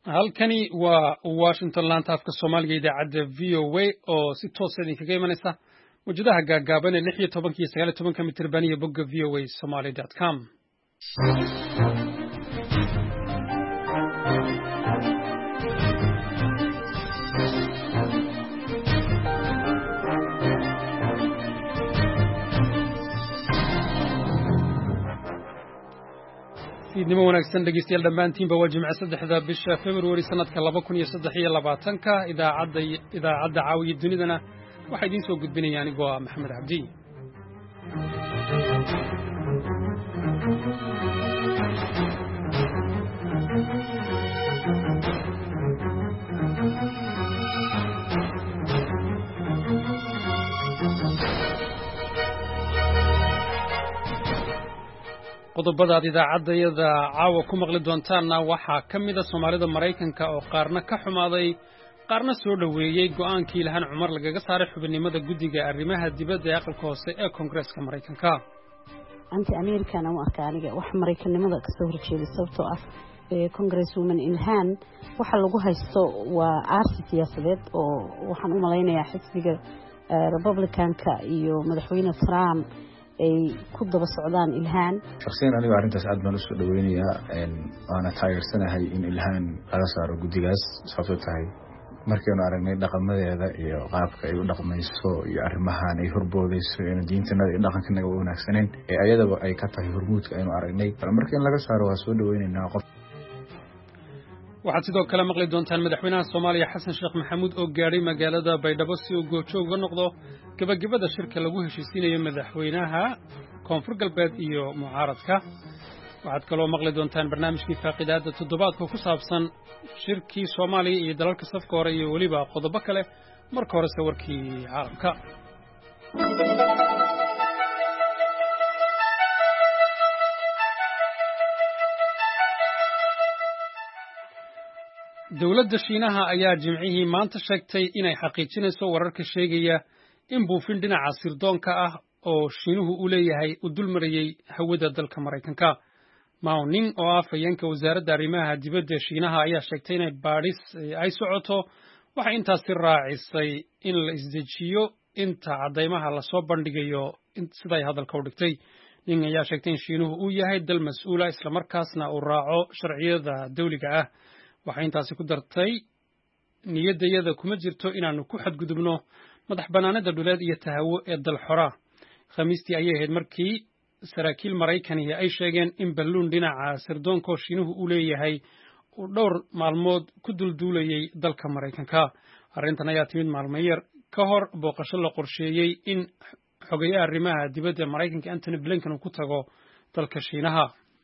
halkani waa Washington laanta afka Soomaaliga idaacadda VOA oo si toos ah idinkaga imanaysa wajadaha gaagaaban ee 16 iyo 19 mitir baniya bogga voasomali.com. idimo wanaagsan dhageystayaal dhammaantiinba waa Jimce 3 bisha February sanadka 2023 idaacadda caawiya dunidana waxa idin soo gudbinaya anigoo Maxamed Cabdi. qodobada idaacadda caawa ku maqli doontaana waxaa ka mid ah Soomaalida Mareykanka oo qaarna ka xumaaday qaarna soo dhaweeyay go'aankii Ilhaan Cumar lagaga saaray xubinimada guddiga arrimaha dibadda ee aqalka hoose ee Koongareeska Mareykanka. anti American ama aniga wax Mareykanimada ka soo horjeeday sababtoo ah Congresswoman Ilhaan waxa lagu haysto waa arsi siyaasadeed oo waxaan u maleynayaa xisbiga Republicanka iyo madaxweyne Trump ay ku daba socdaan Ilhaan. shakhsiyan aniga arintaas aad baan u soo dhaweynayaa waana taageersanahay in Ilhaan laga saaro guddigaas sababtoo tahay markaynu aragnay dhaqamadeeda iyo qaabka ay u dhaqmayso iyo arrimahan ay horboodayso in diintanada iyo dhaqankanaga u wanaagsaneen ee ayadaba ay ka tahay hormuudka aynu aragnay markii in laga saaro waa soo dhaweynaynaa qof. waxaad sidoo kale maqli doontaan madaxweynaha Soomaaliya Xasan Sheekh Maxamuud oo gaaray magaalada Baydhabo si uu goojoog uga noqdo gabagabada shirka lagu heshiisiinayo madaxweynaha Koonfur Galbeed iyo mucaaradka. waxaad kaloo maqli doontaan barnaamijkii faaqidaada toddobaadka ku saabsan shirkii Soomaaliya iyo dalalka safka hore iyo waliba qodobo kale marka hore warkii caalamka. dawladda Shiinaha ayaa Jimcihii maanta sheegtay inay xaqiijinayso wararka sheegaya in buufin dhinaca sirdoonka ah oo Shiinuhu u leeyahay u dulmarayay hawada dalka Mareykanka. Mao Ning oo ah afhayeenka wasaaradda arrimaha dibadda Shiinaha ayaa sheegtay in baadhis ay socoto waxa intaasi raacisay in la isdejiyo inta cadeymaha la soo bandhigayo sida ay hadalka u dhigtay. Ning ayaa sheegtay in Shiinuhu uu yahay dal mas'uul ah isla markaasna uu raaco sharciyada dawliga ah. waxay intaasi ku dartay niyaddayada kuma jirto inaanu ku xadgudubno madax bannaanida dhuleed iyo tahawo ee dal xora. Khamiistii ayay ahayd markii saraakiil Mareykanka ay sheegeen in balluun dhinaca sirdoonka Shiinuhu uu leeyahay uu dhowr maalmood ku dulduulayay dalka Mareykanka. arrintan ayaa timid maalmo yar ka hor booqasho la qorsheeyay in xogayaha arrimaha dibadda Mareykanka Antony Blinken uu ku tago dalka Shiinaha.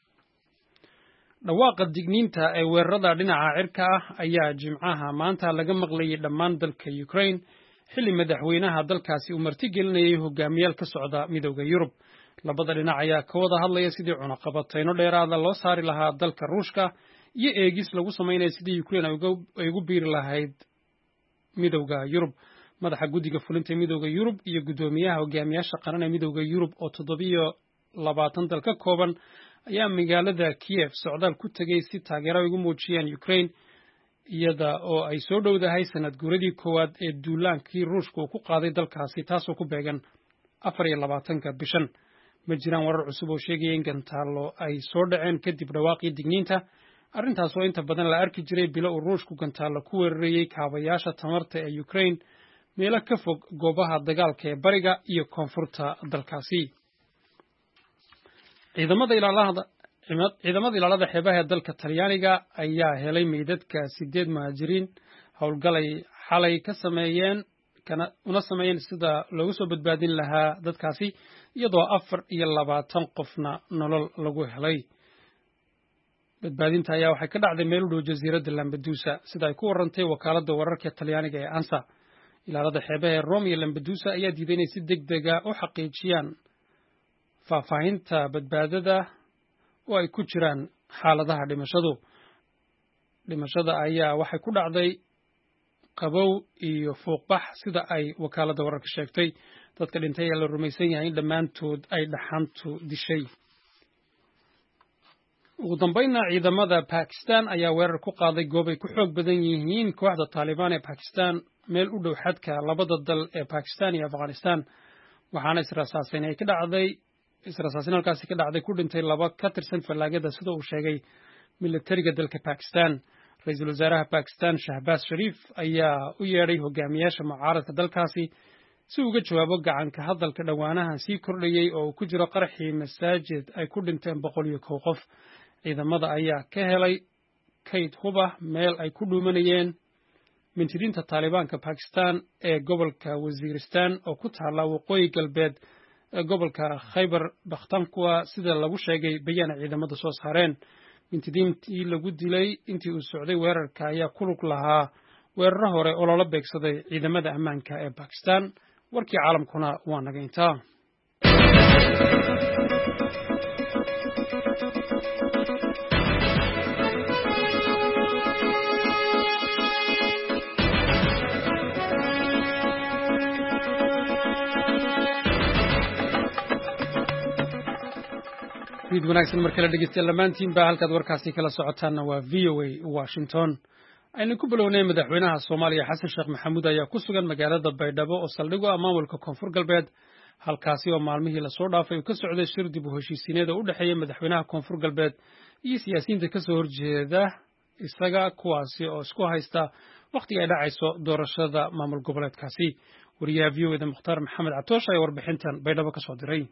dhawaaqa digniinta ee weerarada dhinaca cirka ah ayaa Jimcaha maanta laga maqlayay dhammaan dalka Ukraine xilli madaxweynaha dalkaasi uu martigelinayay hogaamiyaal ka socda midowda Yurub. labada dhinac ayaa ka wada hadlaya sidii cunaqabatayno dheeraada loo saari lahaa dalka Ruushka iyo eegis lagu sameeyay sidii Ukraine ay ugu biiri lahayd midowda Yurub. madaxa guddiga fulinta midowda Yurub iyo gudoomiyaha hogaamiyaasha qaran ee midowda Yurub oo 27 dal ka kooban ayaa magaalada Kiev socdaal ku tagay si taageero ugu muujiyaan Ukraine iyada oo ay soo dhowdahay sanad guuradii koowaad ee duulaankii Ruushka uu ku qaaday dalkaasi taasoo ku beegan 24 bishan. ma jiraan warar cusub oo sheegaya in gantaalo ay soo dhaceen kadib dhawaaqii digniinta. arrintaas oo inta badan la arki jiray bilo uu Ruushku gantaalo ku weerarayay kaabayaasha tamarta ee Ukraine meelo ka fog goobaha dagaalka ee bariga iyo koonfurta dalkaasi. ciidamada ilaalada xeebaha ee dalka Talyaaniga ayaa helay meydadka 8 muhaajiriin howlgalay xalay ka sameeyeen sida loogu soo badbaadin lahaa dadkaasi iyadoo 24 qofna nolol lagu helay. badbaadinta ayaa waxay ka dhacday meel u dhow jasiiradda Lampedusa sida ay ku warantay wakaaladda wararka Talyaaniga ee ANSA. ilaalada xeebaha ee Rome iyo Lampedusa ayaa diiday inay si degdeg ah u xaqiijiyaan faahfaahinta badbaadada oo ay ku jiraan xaaladaha dhimashada ayaa waxay ku dhacday qabow iyo fuuqbax sida ay wakaaladda wararka sheegtay. dadka dhintay ayaa la rumaysan yahay in dhammaantood ay dhaxantu dishay. ugu dambayna ciidamada Pakistan ayaa weerar ku qaaday goob ay ku xoog badan yihiin kooxda Taliban ee Pakistan meel u dhow xadka labada dal ee Pakistan iyo Afghanistan waxaana israasaasin halkaasi ka dhacday ku dhintay laba ka tirsan fallaagada sida uu sheegay militariga dalka Pakistan ra'iisul wasaaraha Pakistan Shahbaz Sharif ayaa u yeedhay hogaamiyaasha mucaaradka dalkaasi si uga jawaabo gacanka hadalka dhawaanahan sii kordhayay oo ku jiro qaraxii masaajid ay ku dhinteen 101 qof ciidamada ayaa ka helay kayd huba meel ay ku dhuumanayeen mintidiinta Talibanka Pakistan ee gobolka Waziristan oo ku taala waqooyi galbeed ee gobolka Khyber Pakhtunkhwa sida lagu sheegay bayaan ciidamada soo saareen mintidiintii lagu dilay intii uu socday weerarka ayaa ku lug lahaa weerar hore oo lala beegsaday ciidamada ammaanka ee Pakistan warkii caalamkuna waa naga intaa mid wanaagsan marka la dhageysto lamaantiin baa halkaad warkaasi kala socotaana waa VOA Washington aynu ku bilownay madaxweynaha Soomaaliya Xasan Sheekh Maxamuud ayaa ku sugan magaalada Baydhabo oo saldhigo maamulka Koonfur Galbeed halkaasi oo maalmihii la soo dhaafay uu ka socday shir dib u heshiisiineed oo u dhaxeeya madaxweynaha Koonfur Galbeed iyo siyaasiyiinta ka soo horjeeda isaga kuwaasi oo isku haysta waqtiga ay dhacayso doorashada maamul goboleedkaasi wariyaha VOA Mukhtaar Maxamed Catoosh ayaa warbixintan Baydhabo ka soo diray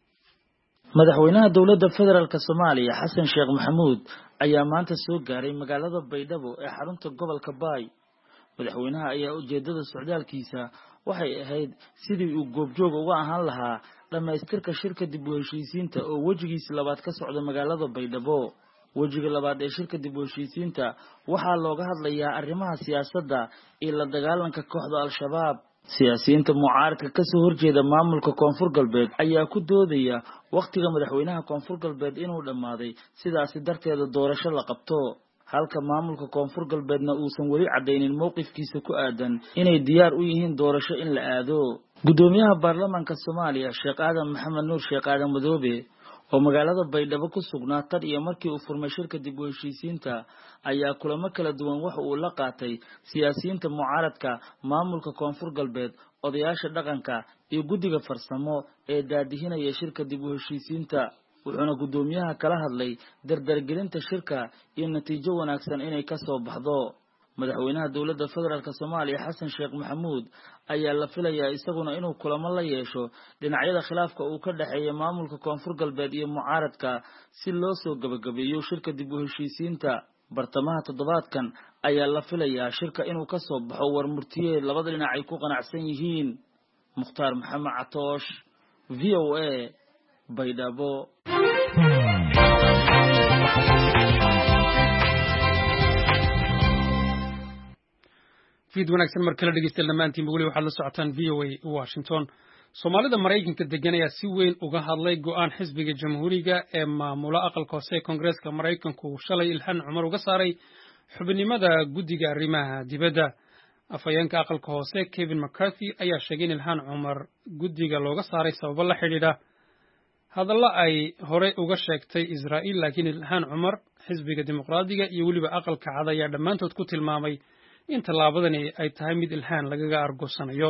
madaxweynaha dawladda federaalka Soomaaliya Xasan Sheekh Maxamuud ayaa maanta soo gaaray magaalada Baydhabo ee xarunta gobolka Baay madaxweynaha ayaa ujeedada socdaalkiisa waxay ahayd sidii uu goobjoog uga ahaan lahaa dhamaystirka shirka dib u heshiisiinta oo wajigiisa labaad ka socda magaalada Baydhabo wajiga labaad ee shirka dib u heshiisiinta waxaa looga hadlayaa arrimaha siyaasadda iyo la dagaalanka kooxda Al-Shabaab siyaasiyiinta mucaaradka ka soo horjeeda maamulka Koonfur Galbeed ayaa ku doodaya waqtiga madaxweynaha Koonfur Galbeed inuu dhamaaday sidaas darteeda doorasho la qabto halka maamulka Koonfur Galbeedna uusan wali cadeynin mowqifkiisa ku aadan inay diyaar u yihiin doorasho in la aado gudoomiyaha baarlamaanka Soomaaliya Sheekh Aadan Maxamed Nuur Sheekh Aadan Madoobe oo magaalada Baydhabo ku sugnaa tan iyo markii uu furmay shirka dib u heshiisiinta ayaa kulamo kala duwan wax uu la qaatay siyaasiyiinta mucaaradka maamulka Koonfur Galbeed odayaasha dhaqanka iyo guddiga farsamo ee daadihinaya shirka dib u heshiisiinta wuxuuna gudoomiyaha kala hadlay dardargelinta shirka iyo natiijo wanaagsan inay ka soo baxdo madaxweynaha dawladda federaalka Soomaaliya Xasan Sheekh Maxamuud ayaa la filayaa isaguna inuu kulamo la yeesho dhinacyada khilaafka uu ka dhaxeeyo maamulka Koonfur Galbeed iyo mucaaradka si loo soo gabagabeeyo shirka dib u heshiisiinta bartamaha toddobaadkan ayaa la filayaa shirka inuu ka soo baxo war murtiyeed labada dhinac ay ku qanacsan yihiin Mukhtaar Maxamed Catoosh VOA Baydhabo fiid wanaagsan markala dhageystaan dhammaantiin wali waxaad la socotaan VOA Washington Soomaalida Mareykanka degan ayaa si weyn uga hadlay go'aan xisbiga jamhuuriga ee maamula aqalka hoose Koongareeska Mareykanku shalay Ilhaan Cumar uga saaray xubinimada guddiga arrimaha dibadda afhayeenka aqalka hoose Kevin McCarthy ayaa sheegay in Ilhaan Cumar guddiga looga saaray sababo la xidhiidha hadalla ay hore uga sheegtay Israa'iil laakiin Ilhaan Cumar xisbiga dimuqraadiga iyo waliba aqalka cad ayaa dhammaantood ku tilmaamay in tallaabadani ay tahay mid Ilhaan lagaga argosanayo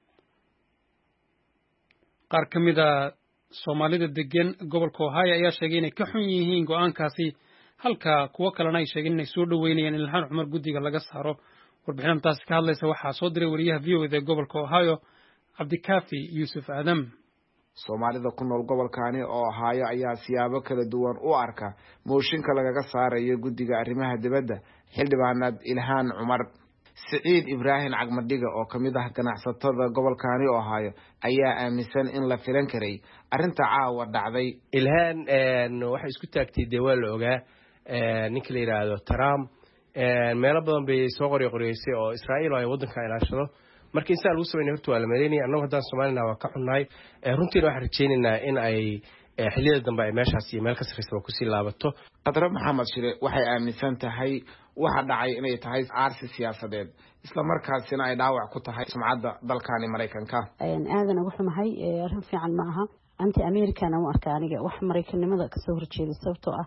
qaar ka mid ah Soomaalida degan gobolka Ohio ayaa sheegay inay ka xun yihiin go'aankaasi halka kuwa kalena ay sheegeen inay soo dhaweynayaan Ilhaan Cumar guddiga laga saaro warbixintaas ka hadlaysa waxaa soo diray wariyaha VOA ee gobolka Ohio Cabdikaafi Yuusuf Aadam Soomaalida ku nool gobolkaani oo Ohio ayaa siyaabo kala duwan u arka mooshinka lagaga saarayo guddiga arrimaha dibadda xildhibaanad Ilhaan Cumar Saciid Ibrahim Cagmadhiga oo kamid ah ganacsatada gobolkaani Ohio ayaa aaminsan in la filan karay arinta caawa dhacday Ilhaan waxa isku taagtay deewal ogaa ninka la yiraahdo Trump meelo badan bay soo qoreysay oo Israa'iil ay wadanka ilaashado markii insa lagu sameeyay horta waa la meeynay annagu hadaan Soomaalina waa ka xunnahay runtii waxaan rajaynaynaa in ay xilliyada dambe ay meeshaas iyo meel ka sarreeyay ku sii laabato Qadra Maxamed Shire waxay aaminsan tahay waxa dhacay inay tahay aarsi siyaasadeed isla markaasina ay dhaawac ku tahay sumcadda dalkaani Mareykanka aadan ugu xumahay arrin fiican ma aha anti Americana u arka aniga wax Mareykanimada ka soo horjeeda sababtoo ah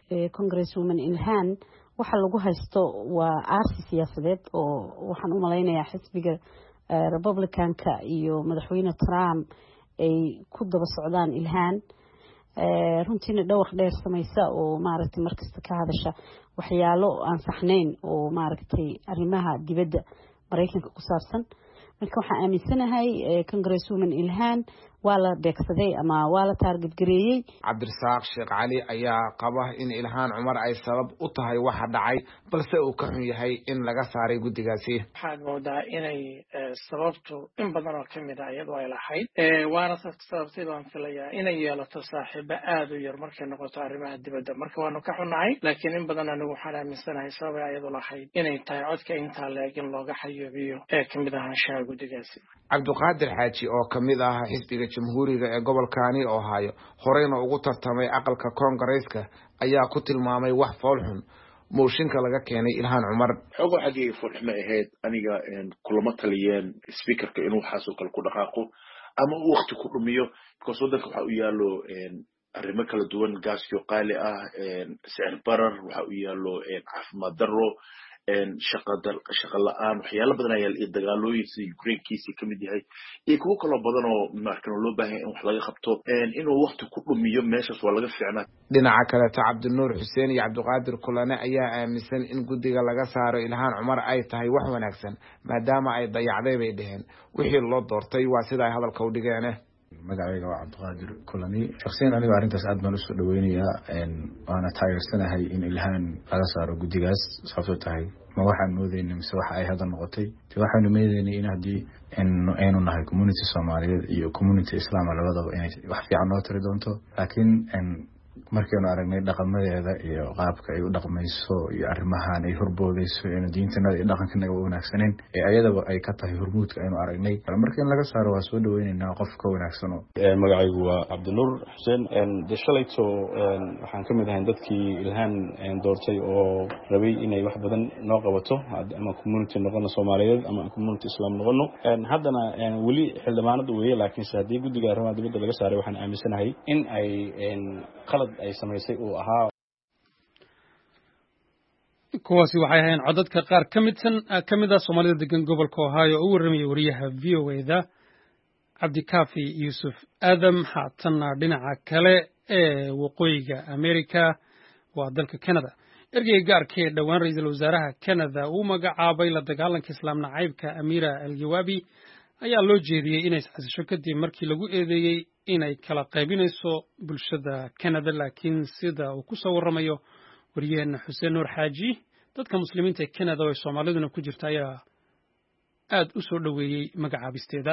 congresswoman ilhan waxa lagu haysto waa aarsi siyaasadeed oo waxaan u malaynayaa xisbiga republicanka iyo madaxweyne Trump ay ku daba socdaan ilhan runtiina dhawaq dheer samaysa oo maaragtay markasta ka hadasha waxyaalo aan saxnayn oo maaragtay arrimaha dibadda Mareykanka ku saabsan marka waxaan aaminsanahay congresswoman ilhan waa la beegsaday ama waa la target gareeyay. Cabdirasaaq Sheekh Cali ayaa qaba in Ilhaan Cumar ay sabab u tahay waxa dhacay balse uu ka xun yahay in laga saaray guddigaasi. waxaan moodaa inay sababtu in badan oo kamid ah iyadoo ay lahayd waana sababtay baan filayaa inay yeelato saaxiibo aad u yar markay noqoto arrimaha dibadda marka waanu ka xunnahay laakiin in badan anigu waxaan aaminsanahay sabab ay iyadoo lahayd inay tahay codka intaa leegin looga xayoobiyo kamid ahaanshaha guddigaasi. Cabdiqaadir Xaaji oo kamid ah xisbiga jamhuuriga ee gobolkaani Ohio horeyna ugu tartamay aqalka Congress-ka ayaa ku tilmaamay wax fool xun mooshinka laga keenay Ilhaan Cumar. xogo xagee foolxuma ahayd aniga kulamo taliyeen speakerka inuu xaasoo kale ku dhaqaaqo ama uu waqti ku dhumiyo because wadanka waxa uu yaalo arrimo kala duwan gaasyo qaali ah sicir barar waxa uu yaalo caafimaad darro shaqa la'aan waxyaalo badan ayaa dagaalooyin sida Ukraine-kiisa kamid yahay iyo kuwo kale badan oo markan loo baahan in wax laga qabto inuu waqti ku dhumiyo meeshaas waa laga fiicnaa. dhinaca kale Cabdinuur Xuseen iyo Cabdiqaadir Kulane ayaa aaminsan in guddiga laga saaro Ilhaan Cumar ay tahay wax wanaagsan maadaama ay dayacday bay dhaheen wixii loo doortay waa sida ay hadalka u dhigeen. magacayga waa Cabdiqaadir Kulani shakhsiyan aniga arrintaas aad baan u soo dhaweynayaa waana taageersanahay in Ilhaan laga saaro guddigaas sababtoo tahay ma waxaan moodaynaa mise waxa ay hadda noqotay waxaanu meedeynay in haddii aynu nahay community Soomaaliyeed iyo community Islaam labadaba inay wax fiican noo tiri doonto laakiin markaynu aragnay dhaqamadeeda iyo qaabka ay u dhaqmayso iyo arrimahan ay horboodayso in diinteena iyo dhaqankeena u wanaagsaneen ayadaba ay ka tahay hormuudka aynu aragnay markii in laga saaro waa soo dhaweynaynaa qof ka wanaagsan. magacaygu waa Cabdinuur Xuseen shalayto waxaan ka mid ahay dadkii Ilhaan doortay oo rabay inay wax badan noo qabato ama community noqono Soomaaliyeed ama community Islaam noqono haddana wali xildhibaanadu weeye laakiin haddii guddiga arrimaha dibadda laga saaray waxaan aaminsanahay in ay qalad ay samaysay uu ahaa. kuwaasi waxay ahayn codadka qaar ka mid ah Soomaalida degan gobolka Ohio oo u warramaya wariyaha VOA-da Cabdikaafi Yuusuf Aadam. haatana dhinaca kale ee waqooyiga Amerika waa dalka Canada. ergeyga gaarka ee dhowaan ra'iisul wasaaraha Canada uu magacaabay la dagaalanka islaam nacaybka Amira Al-Jawabi ayaa loo jeediyey inay isxasisho kadib markii lagu eedeeyey inay kala qaybinayso bulshada Canada laakiin sida uu ku soo waramayo wariyaheena Xuseen Nuur Xaaji dadka muslimiinta ee Canada oo Soomaaliduna ku jirta ayaa aad u soo dhaweeyey magacaabisteeda.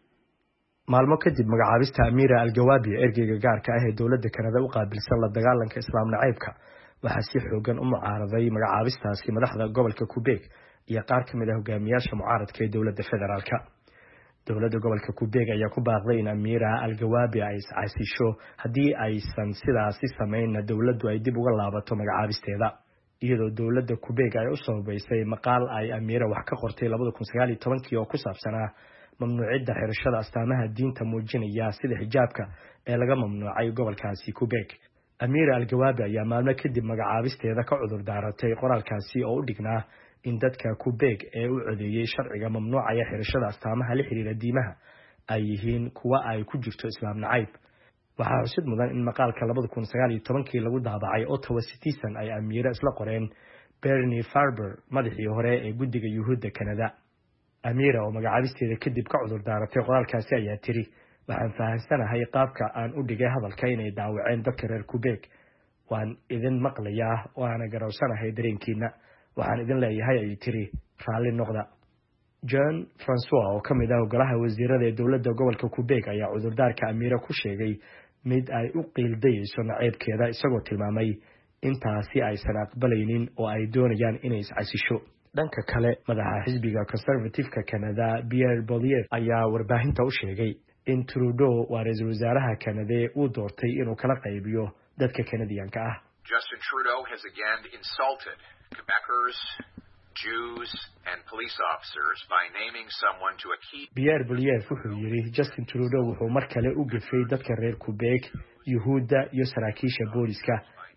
maalmo kadib magacaabista Amira Al-Jawabi ergeyga gaarka ah ee dowladda Canada u qaabilsan la dagaalanka islaam nacaybka waxaa si xoogan u mucaaraday magacaabistaasi madaxda gobolka Quebec iyo qaar ka mid ah hogaamiyaasha mucaaradka ee dowladda federaalka. dowladda gobolka Quebec ayaa ku baaqday in Amira Al-Jawabi ay iscaasisho haddii aysan sidaasi samayn dowladdu ay dib uga laabato magacaabisteeda iyadoo dowladda Quebec ay u sababaysay maqaal ay Amira wax ka qortay 2019 oo ku saabsanaa mamnuucidda xirashada astaamaha diinta muujinaya sida xijaabka ee laga mamnuucay gobolkaasi Quebec. Amira Al-Jawabi ayaa maalmo kadib magacaabisteeda ka cudur daaratay qoraalkaasi oo u dhignaa in dadka Quebec ee u codeeyay sharciga mamnuucaya xirashada astaamaha la xiriira diimaha ay yihiin kuwa ay ku jirto islaam nacayb. waxaa xusid mudan in maqaalka 2019 lagu daabacay Ottawa Citizen ay Amira isla qoreen Bernie Farber madaxii hore ee guddiga Yuhuudda Canada. Amira oo magacaabisteeda kadib ka cudur daaratay qoraalkaasi ayaa tiri waxaan fahansanahay qaabka aan u dhigay hadalka inay daawaceen dadka reer Quebec waan idin maqlayaa waana garowsanahay dareenkiina waxaan idin leeyahay ay tiri raalli noqda. John Francois oo ka mid ah golaha wasiirada ee dowladda gobolka Quebec ayaa cudurdaarka Amira ku sheegay mid ay u qiildayso naceebkeeda isagoo tilmaamay intaasi aysan aqbalaynin oo ay doonayaan inay iscasisho. dhanka kale madaxa xisbiga Conservative-ka Canada Pierre Poilievre ayaa warbaahinta u sheegay in Trudeau waa ra'iisul wasaaraha Canada uu doortay inuu kala qaybiyo dadka Canadianka ah. Justin Trudeau has again insulted Quebecers, Jews and police officers by naming someone to a key. Pierre Poilievre wuxuu yiri Justin Trudeau wuxuu mar kale u gafay dadka reer Quebec, Yuhuudda iyo saraakiisha booliska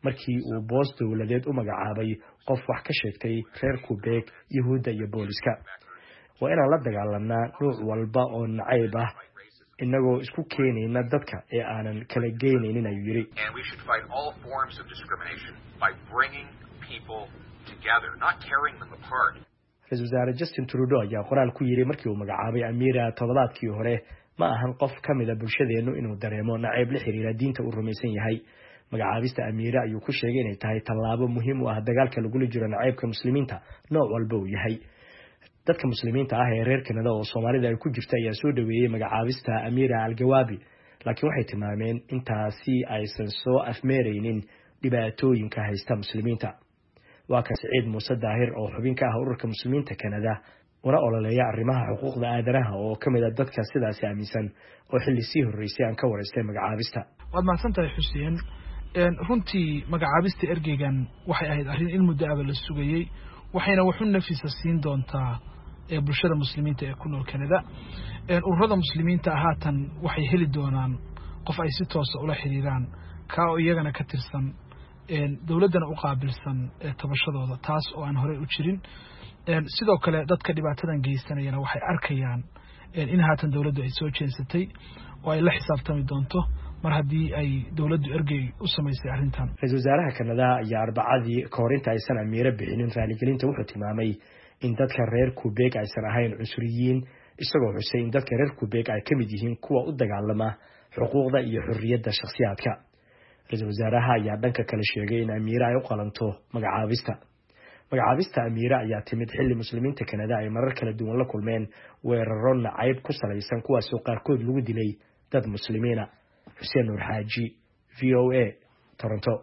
markii uu boos dowladeed u magacaabay qof wax ka sheegtay reer Quebec Yahuudda iyo booliska waa inaan la dagaalanaa nooc walba oo nacayb ah inagoo isku keenayna dadka ee aanan kala geynaynin ayuu yiri. And we should fight all forms of discrimination by bringing people together, not tearing them apart. Ra-iisul wasaare Justin Trudeau ayaa qoraal ku yiri markii uu magacaabay Amira toddobaadkii hore ma ahan qof ka mid ah bulshadeenu inuu dareemo nacayb la xiriira diinta uu rumaysan yahay. Magacaabista Amira ayuu ku sheegay inay tahay tallaabo muhiim u ah dagaalka lagula jiro nacaybka muslimiinta nooc walba uu yahay. dadka muslimiinta ah ee reer Kanada oo Soomaalida ay ku jirta ayaa soo dhaweeyay magacaabista Amira Al-Gawabi laakiin waxay tilmaameen intaasi aysan soo afmeereynin dhibaatooyinka haysta muslimiinta. waa ka Saciid Muuse Daahir oo xubin ka ah ururka muslimiinta Kanada una ololeeya arrimaha xuquuqda aadanaha oo kamid ah dadka sidaas aaminsan oo xilli sii horeysay aan ka wareystay magacaabista. waad mahadsantahay Xuseen. runtii magacaabista ergeygan waxay ahayd arrin in muddo ah la sugayay waxayna wuxuu nafisa siin doontaa bulshada muslimiinta ee ku nool Kanada. ururada muslimiinta haatan waxay heli doonaan qof ay si toos ah ula xiriiraan ka oo iyagana ka tirsan dawladana u qaabilsan tabashadooda taas oo aan hore u jirin. sidoo kale dadka dhibaatadan geysanayana waxay arkayaan in haatan dawladdu ay soo jeensatay oo ay la xisaabtami doonto mar haddii ay dawladdu ergey u samaysay arrintan. Ra-iisul wasaaraha Kanada ayaa Arbacadii ka hor inta aysan Amira bixinin raaligelinta wuxuu tilmaamay in dadka reer Quebec aysan ahayn cunsuriyiin isagoo xusay in dadka reer Quebec ay kamid yihiin kuwa u dagaalama xuquuqda iyo xorriyadda shakhsiyaadka. Ra-iisul wasaaraha ayaa dhanka kale sheegay in Amira ay u qalanto magacaabista Amira ayaa timid xilli muslimiinta Kanada ay marar kala duwan la kulmeen weeraro nacayb ku salaysan kuwaas oo qaarkood lagu dilay dad muslimiina. Xuseen Nuur Xaaji, VOA, Toronto.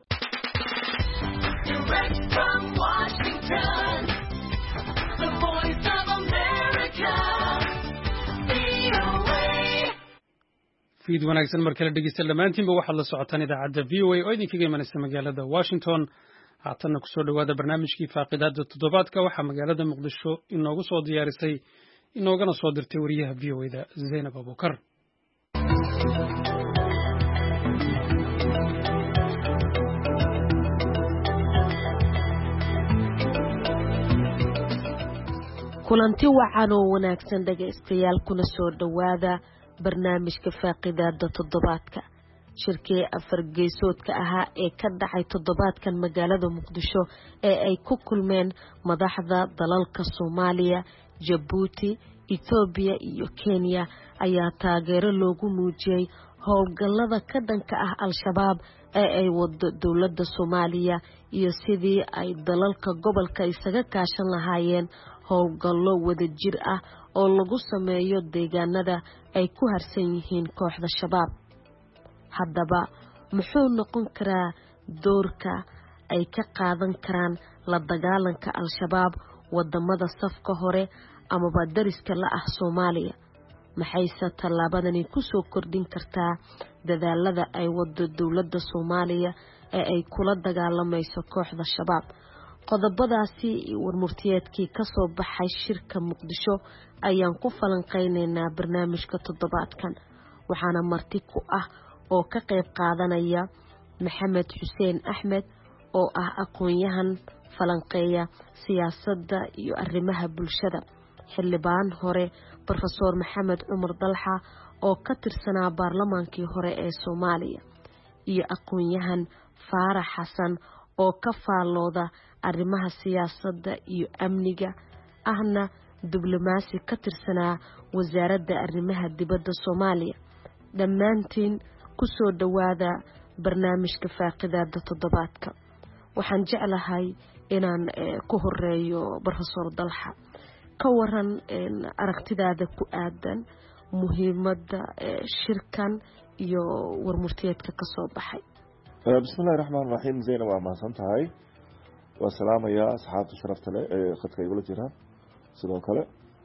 fiid wanaagsan mar kale dhegeysta dhammaantiinba waxaad la socotaan idaacadda VOA oo idinkaga imanaysa magaalada Washington. haatanna kusoo dhawaada barnaamijkii faaqidaada toddobaadka waxaa magaalada Muqdisho inoogu soo diyaarisay inoogana soo dirtay wariyaha VOA-da Zainab Abukar. kulanti wacan oo wanaagsan dhagaystayaal kuna soo dhawaada barnaamijka faaqidaada toddobaadka. shirkii afar geesoodka ahaa ee ka dhacay toddobaadkan magaalada Muqdisho ee ay ku kulmeen madaxda dalalka Soomaaliya, Djibouti, Ethiopia iyo Kenya ayaa taageero loogu muujiyay howlgallada ka dhanka ah Al-Shabaab ee ay wado dowladda Soomaaliya iyo sidii ay dalalka gobolka isaga kaashan lahaayeen howlgallo wadajir ah oo lagu sameeyo deegaanada ay ku harsan yihiin kooxda Shabaab. haddaba muxuu noqon karaa doorka ay ka qaadan karaan la dagaalanka Al-Shabaab wadamada safka hore amaba dariska la ah Soomaaliya? maxayse tallaabadani ku soo kordhin kartaa dadaalada ay wado dowladda Soomaaliya ee ay kula dagaalamayso kooxda Shabaab? qodobadaasi warmurtiyeedkii ka soo baxay shirka Muqdisho ayaan ku falanqeynaynaa barnaamijka toddobaadkan. waxaana marti ku ah oo ka qayb qaadanaya Maxamed Xuseen Axmed oo ah aqoon-yahan falanqeeya siyaasadda iyo arrimaha bulshada, xildhibaan hore Professor Maxamed Cumar Dalxa oo ka tirsanaa baarlamaankii hore ee Soomaaliya, iyo aqoon-yahan Faarax Xasan oo ka faallooda arrimaha siyaasadda iyo amniga ahna diblomaasi ka tirsanaa wasaaradda arrimaha dibadda Soomaaliya. dhammaantiin ku soo dhawaada barnaamijka faaqidaada toddobaadka. waxaan jeclahay inaan ku horeeyo Professor Dalxa. ka waran aragtidaada ku aadan muhiimadda shirkan iyo warmurtiyeedka ka soo baxay. bismillahi raxmaani raxiim. Zainab waa mahadsantahay. waa salaamayaa asxaabta sharafta leh ee khadka igula jira. sidoo kale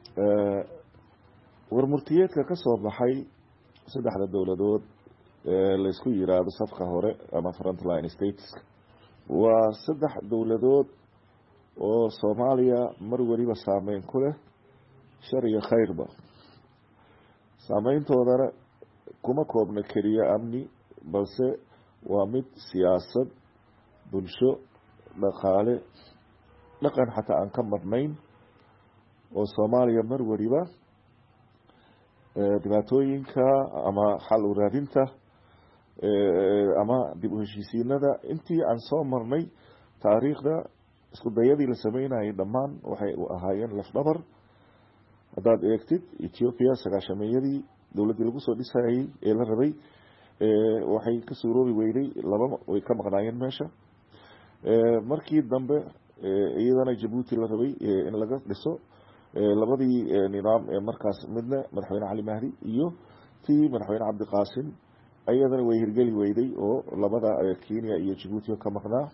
warmurtiyeedka ka soo baxay saddexda dowladood la isku yiraahdo safka hore ama frontline states waa saddex dowladood oo Soomaaliya mar waliba saameyn ku leh shar iyo khayrba. saameyntoodana kuma koobna keliya amni balse waa mid siyaasad, bulsho dhaqaale dhaqan xataa aan ka marnayn oo Soomaaliya mar waliba dhibaatooyinka ama xal u raadinta ama dib u heshiisiinada intii aan soo marnay taariikhda isku dayadii la sameynayay dhammaan waxay u ahaayeen lafdhabar haddaad eegtid Ethiopia sagaashameeyadii dowladdii lagu soo dhisayay ee la rabay waxay ka suuroobi weyday laba way ka maqnaayeen meesha markii dambe iyadana Djibouti la rabay in laga dhiso labadii nidaam ee markaas midna madaxweyne Cali Mahdi iyo tii madaxweyne Cabdi Qaasim ayadana way hirgeli weyday oo labada Kenya iyo Djibouti ka maqnaa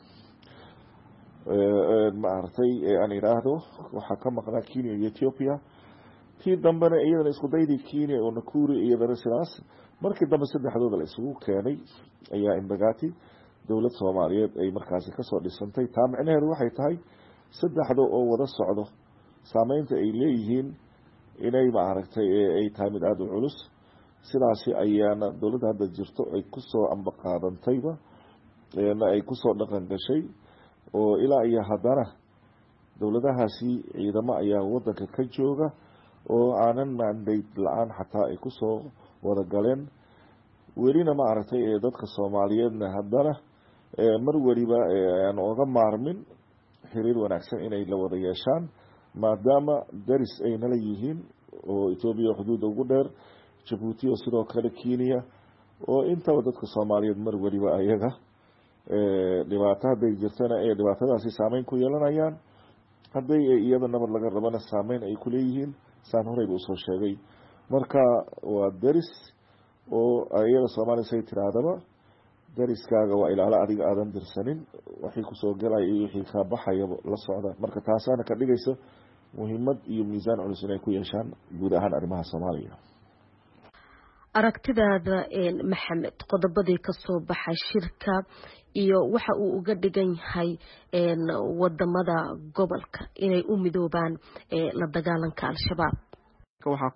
maartay aan iraahdo waxa ka maqnaa Kenya iyo Ethiopia tii dambena iyadana isku daydii Kenya oo Nakuru iyadana sidaas markii dambe saddexdooda la isugu keenay ayaa Embagati dowlad Soomaaliyeed ay markaas ka soo dhisantay taa macnaheedu waxay tahay saddexdo oo wada socdo saameynta ay leeyihiin inay maaragtay ay tahay mid aad u culus sidaas ayaana dowladda hadda jirto ay ku soo amba qaadantayba ay ku soo dhaqan gashay oo ilaa iyo haddana dowladahaasi ciidamo ayaa wadanka ka jooga oo aanan mandate la-aan xataa ay ku soo wada galeen welina maaragtay dadka Soomaaliyeedna haddana mar waliba aan uga maarmin xiriir wanaagsan inay la wada yeeshaan maadaama daris ay nala yihiin oo Ethiopia xuduud ugu dheer Djibouti oo sidoo kale Kenya oo intaba dadka Soomaaliyeed mar waliba ayaga dhibaatada jirtana ee dhibaatadaasi saameyn ku yeelanayaan haday iyada nabad laga rabana saameyn ay ku leeyihiin saan horeyba usoo sheegay marka waa daris oo ayada Soomaaliya say tiraadaba dariskaaga waa ilaalo adiga aadan dirsanin waxay ku soo galay iyo wixii ka baxaya la socda marka taasana ka dhigaysa muhiimad iyo miisaan culus inay ku yeeshaan guud ahaan arrimaha Soomaaliya aragtidaada Maxamed qodobadii ka soo baxay shirka iyo waxa uu uga dhigan yahay wadamada gobolka inay u midoobaan la dagaalanka al-shabaab waxaa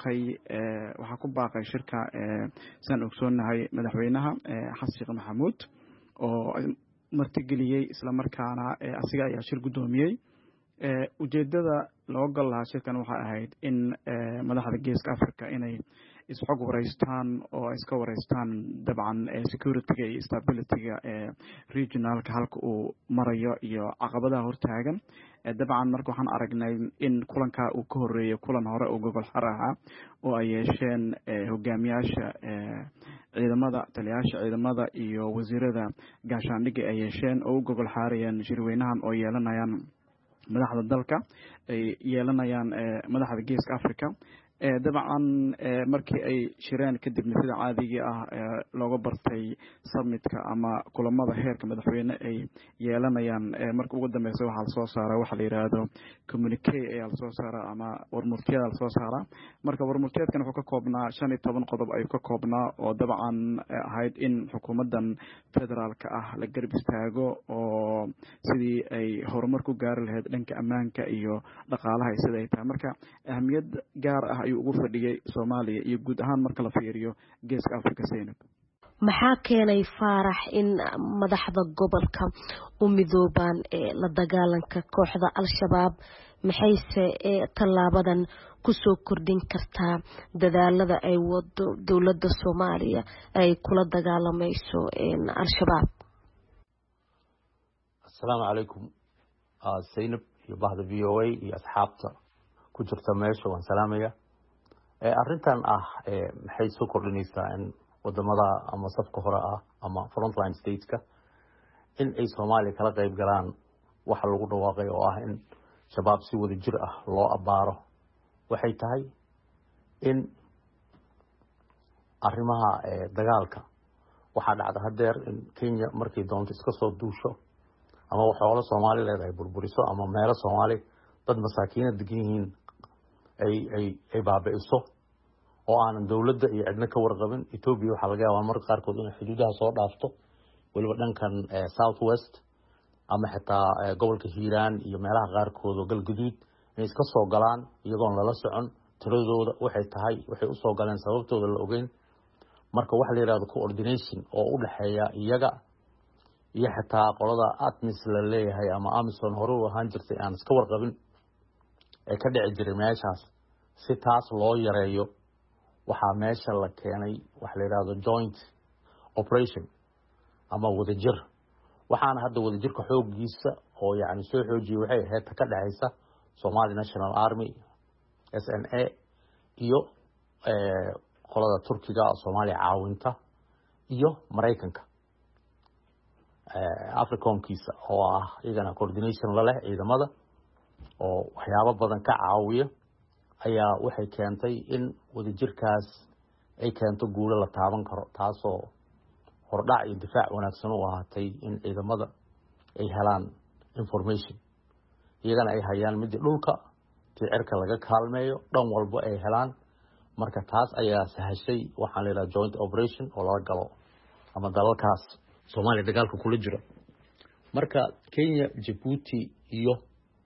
ku baaqay shirka san ogsoonahay madaxweynaha Xasan Sheekh Maxamuud oo martigeliyay isla markaana asiga ayaa shir gudoomiyay ujeedada loo gal lahaa shirkan waxa ahayd in madaxda Geeska Afrika inay isxog wareystaan oo iska wareystaan dabcan security-ga iyo stability-ga regionalka halka uu marayo iyo caqabadaha hortaagan dabcan marka waxaan aragnay in kulanka uu ka horeeyo kulan hore oo gobol xar ah oo ay yeesheen hogaamiyaasha ciidamada taliyaasha ciidamada iyo wasiirada gaashaandhigga ay yeesheen oo gobol xaarayaan shirweynahan oo yeelanayaan madaxda dalka ay yeelanayaan madaxda Geeska Afrika dabcan markii ay shireen kadibna sida caadiga ah looga bartay summitka ama kulamada heerka madaxweyne ay yeelanayaan markii ugu dambeysay waxa la soo saaray waxa la yiraahdo communique ayaa la soo saaray ama warmurtiyeed la soo saaray marka warmurtiyeedkan wuxuu ka koobnaa 15 qodob ay ka koobnaa oo dabcan ahayd in xukuumadan federaalka ah la garab istaago oo sidii ay horumar ku gaari lahayd dhanka ammaanka iyo dhaqaalaha sida ay tahay marka ahmiyad gaar ah ugu fadhiyay Soomaaliya iyo guud ahaan marka la fiiriyo Geeska Afrika Seenab maxaa keenay Faarax in madaxda gobolka u midoobaan la dagaalanka kooxda al-shabaab maxayse talaabadan ku soo kordhin kartaa dadaalada ay wado dawladda Soomaaliya ay kula dagaalamayso al-shabaab Assalaamu alaykum Seenab iyo bahda VOA iyo asxaabta ku jirta meesha waan salaamaya arrintan maxay soo kordhinaysaa in wadamada ama safka hore ah ama frontline stateska in ay Soomaaliya kala qayb galaan waxa lagu dhawaaqay oo ah in shabaab si wada jir ah loo abaaro waxay tahay in arrimaha dagaalka waxa dhacda hadeer in Kenya markii doonto iska soo duusho ama waxoola Soomaali leedahay burburiso ama meelo Soomaali dad masaakiin degan yihiin ay baabi'iso oo aan dawladda iyo cidna ka warqabin Ethiopia waxa laga yaabaa marka qaarkood in xuduudaha soo dhaafto waliba dhankan South West ama xitaa gobolka Hiiraan iyo meelaha qaarkood oo galguduud inay iska soo galaan iyagoon lala socon tiradooda waxay tahay waxay u soo galeen sababtooda la ogeyn marka waxa la yiraahdo coordination oo u dhaxeeya iyaga iyo xitaa qolada ATMIS la leeyahay ama AMISOM hore u ahaan jirtay aan iska warqabin ee ka dhici jiray meeshaas si taas loo yareeyo waxaa meesha la keenay wax la yiraahdo joint operation ama wadajir waxaana hadda wadajirka xoogiisa oo yani soo xoojiyay waxay ahayd ka dhaxaysa Somali National Army SNA iyo qolada Turkiga Soomaaliya caawinta iyo Mareykanka Africomkiisa oo ah iyagana coordination la leh ciidamada oo waxyaabo badan ka caawiya ayaa waxay keentay in wadajirkaas ay keento guulo la taaban karo taasoo hordhac iyo difaac wanaagsan u ahaatay in ciidamada ay helaan information iyagana ay hayaan mid dhulka ticirka laga kaalmeeyo dhan walba ay helaan marka taas ayaa sahashay waxaan leeyahay joint operation oo laga galo ama dalalkaas Soomaaliya dagaalka kula jira marka Kenya Djibouti iyo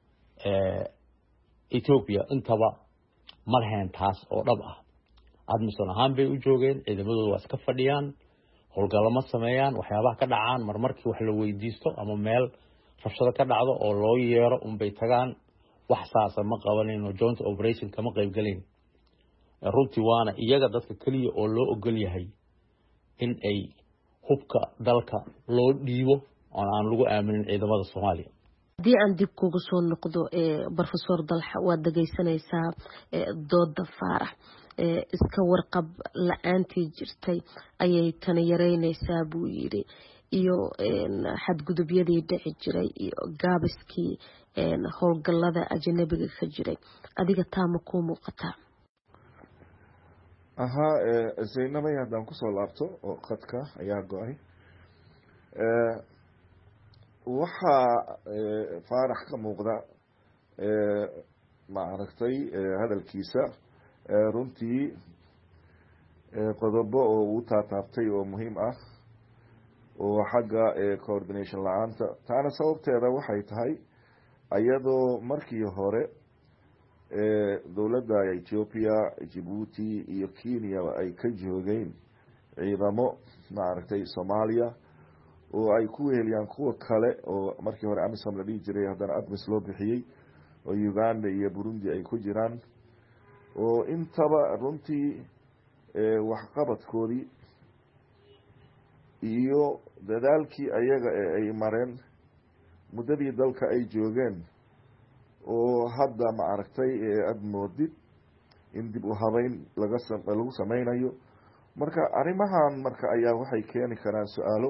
Ethiopia intaba ma lahayn taas oo dhab ah AMISOM ahaan bay u joogeen ciidamadooda waa iska fadhiyaan howlgalama sameeyaan waxyaabaha ka dhacaan marmarkii wax la weydiisto ama meel rabshado ka dhacdo oo loo yeero bay tagaan wax saasa ma qabanayno joint operation kama qayb galeen runtii waana iyaga dadka kaliya oo loo ogol yahay in ay hubka dalka loo dhiibo oo aan lagu aaminin ciidamada Soomaaliya haddii aan dib kugu soo noqdo Professor Dalxa waad dhageysanaysaa dooda Faarax iska warqab la'aantii jirtay ayay tan yareynaysaa buu yiri iyo xadgudubyadii dhici jiray iyo gaabiskii howlgallada ajnabiga ka jiray adiga taama ku muuqataa Zaynabay haddaan kusoo laabto oo khadka ayaa go-ay waxaa Faarax ka muuqda ma aragtay hadalkiisa runtii qodobo oo uu taataabtay oo muhiim ah oo xagga coordination la'aanta taana sababteeda waxay tahay ayadoo markii hore dowladda Ethiopia Djibouti iyo Kenya ay ka joogeen ciidamo ma aragtay Soomaaliya oo ay ku weeliyaan kuwa kale oo markii hore AMISOM la dhigi jiray haddana ATMIS loo bixiyay oo Uganda iyo Burundi ay ku jiraan oo intaba runtii waxqabadkoodii iyo dadaalkii ayaga ay mareen muddadii dalka ay joogeen oo hadda ma aragtay aad moodid in dib u habeyn lagu sameynayo marka arrimahan marka ayaa waxay keeni karaan su-aalo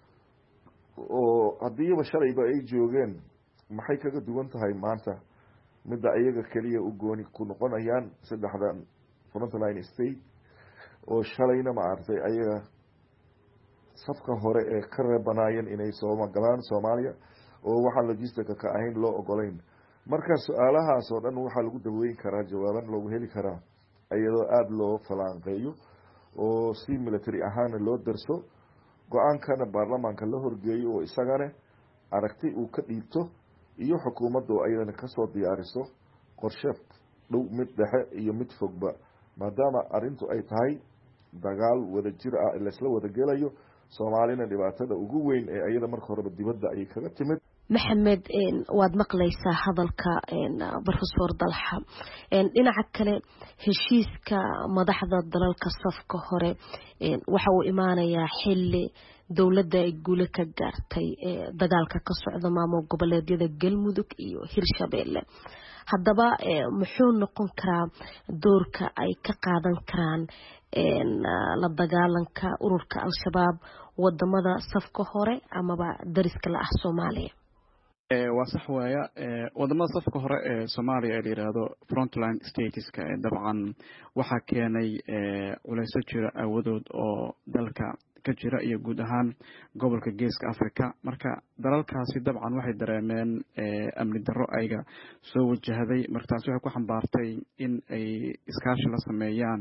oo haddiiba shalayba ay joogeen maxay kaga duwan tahay maanta midda ayaga keliya u gooni ku noqonayaan saddexdan frontline state oo shalayna ma aragtay ayaga safka hore ee ka reebanaayeen inay soo galaan Soomaaliya oo waxaan logistica ka ahayn loo ogolayn marka su-aalahaas oo dhan waxaa lagu daweyn karaa jawaaban loogu heli karaa iyadoo aada loo falanqeeyo oo si military ahaana loo darso go-aankana baarlamaanka la horgeeyo oo isagana aragti uu ka dhiibto iyo xukuumadda oo ayadana kasoo diyaariso qorshe dhow mid dhexe iyo mid fogba maadaama arrintu ay tahay dagaal wada jir ah laisla wada gelayo Soomaalina dhibaatada ugu weyn ee ayada marka horeba dibadda ay kaga timid maxamed waad maqlaysaa hadalka Professor Dalxa dhinaca kale heshiiska madaxda dalalka safka hore waxa uu imaanayaa xilli dowladda ay guule ka gaartay dagaalka ka socda maamul goboleedyada Galmudug iyo Hirshabeelle haddaba muxuu noqon karaa doorka ay ka qaadan karaan la dagaalanka ururka Al-Shabaab wadamada safka hore amaba dariska la ah Soomaaliya waa sax waaya wadamada safka hore ee Soomaaliya ee yiraahdo frontline stateska dabcan waxa keenay culeysyo jira awadood oo dalka ka jira iyo guud ahaan gobolka Geeska Afrika marka dalalkaasi dabcan waxay dareemeen amni darro ayga soo wajahday markaas waxay ku xambaartay in ay iskaashi la sameeyaan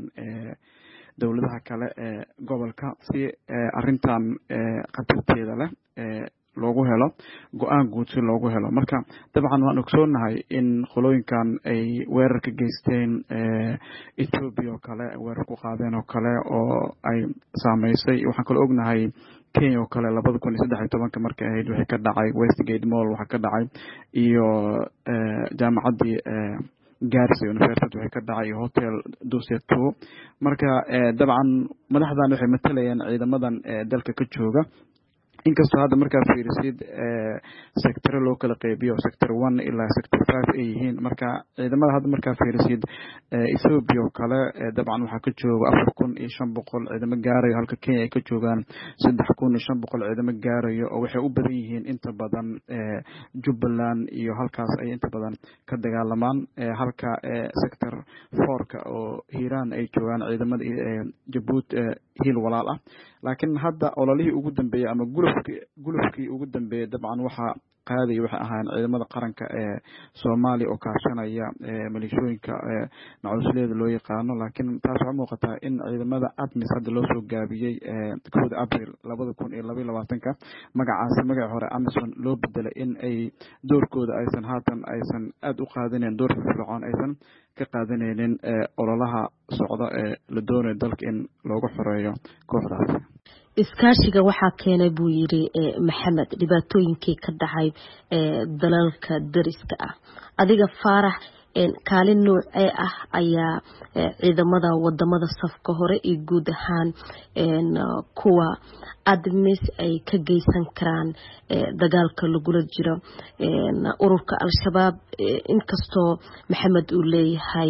dowladaha kale ee gobolka si arintan qatarteeda leh loogu helo go-aan guud si loogu helo. Marka dabcan waan ogsoonahay in qolooyinkan ay weerar ka geysteen Ethiopia oo kale, weerar ku qaadeen oo kale oo ay saameysay. waxaan kaloo ognahay Kenya oo kale 2013 markay ahayd wixii ka dhacay Westgate Mall waxa ka dhacay iyo jaamacadii Garissa University wixii ka dhacay Hotel Duset 2. marka dabcan madaxdan waxay matalayaan ciidamadan dalka ka jooga, inkastoo hadda markaa fiirisid sector loo kala qeybiyo sector 1 ilaa sector 5 ay yihiin. marka ciidamada hadda markaa fiirisid Ethiopia oo kale dabcan waxaa ka jooga 4500 ciidamo gaarayo, halka Kenya ay ka joogaan 3500 ciidamo gaarayo oo waxay u badan yihiin inta badan Jubbaland iyo halkaas ay inta badan ka dagaalamaan, halka sector 4ka oo Hiiraan ay joogaan ciidamada Djibouti hiil walaal ah. laakiin hadda ololihii ugu dambeeyay ama gulufkii ugu dambeeyay dabcan waxa qaaday waxay ahaan ciidamada qaranka ee Soomaaliya oo kaashanaya milishooyinka macusliyada loo yaqaano. laakiin taas waxaa muuqataa in ciidamada ATMIS hadda loo soo gaabiyey 1 April 2022 magaca hore AMISOM loo bedelay in ay doorkooda aysan aad u qaadaneen, door firfircoon aysan ka qaadanaynin ololaha socda ee la doonayo dalka in loogu xoreeyo kooxdaas. iskaashiga waxaa keenay buu yiri Maxamed dhibaatooyinkii ka dhacay dalalka dariska ah. adiga Faarax kaalin noocee ah ayaa ciidamada wadamada safka hore iyo guud ahaan kuwa ATMIS ay ka geysan karaan dagaalka lagula jiro ururka Al-Shabaab, inkastoo Maxamed uu leeyahay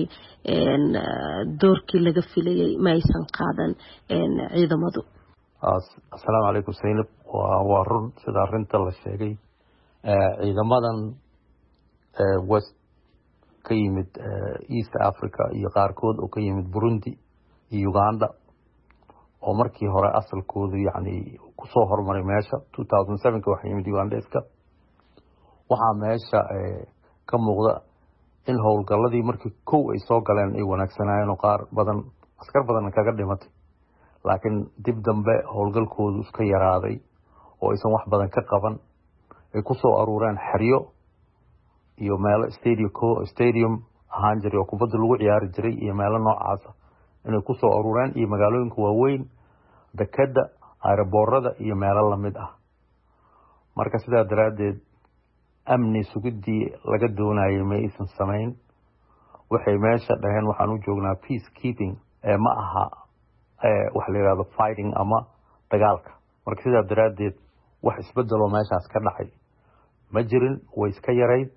doorkii laga filayay ma aysan qaadan ciidamadu. Assalaamu calaykum Zainab. waa run sida arinta la sheegay ciidamadan West ka yimid East Africa iyo qaarkood oo ka yimid Burundi iyo Uganda oo markii hore asalkoodu yani ku soo hormaray meesha 2007 waxa yimid Ugandeska. waxaa meesha ka muuqda in howlgaladii markii kow ay soo galeen ay wanaagsanayeen oo qaar badan askar badan kaga dhimatay, laakiin dib dambe howlgalkoodu iska yaraaday oo aysan wax badan ka qaban, ay ku soo aruureen xeryo iyo meelo stadium ahaan jiray oo kubadda lagu ciyaari jiray iyo meelo noocaas inay ku soo aruureen iyo magaalooyinka waaweyn, dekada, aeroboorada iyo meelo lamid ah. marka sidaa daraadeed amni sugidii laga doonayay ma aysan samayn. waxay meesha dhaheen waxaan u joognaa peacekeeping ma aha wax la yiraahdo fighting ama dagaalka. marka sidaa daraadeed wax isbedelo meeshaas ka dhacay ma jirin, way iska yarayd.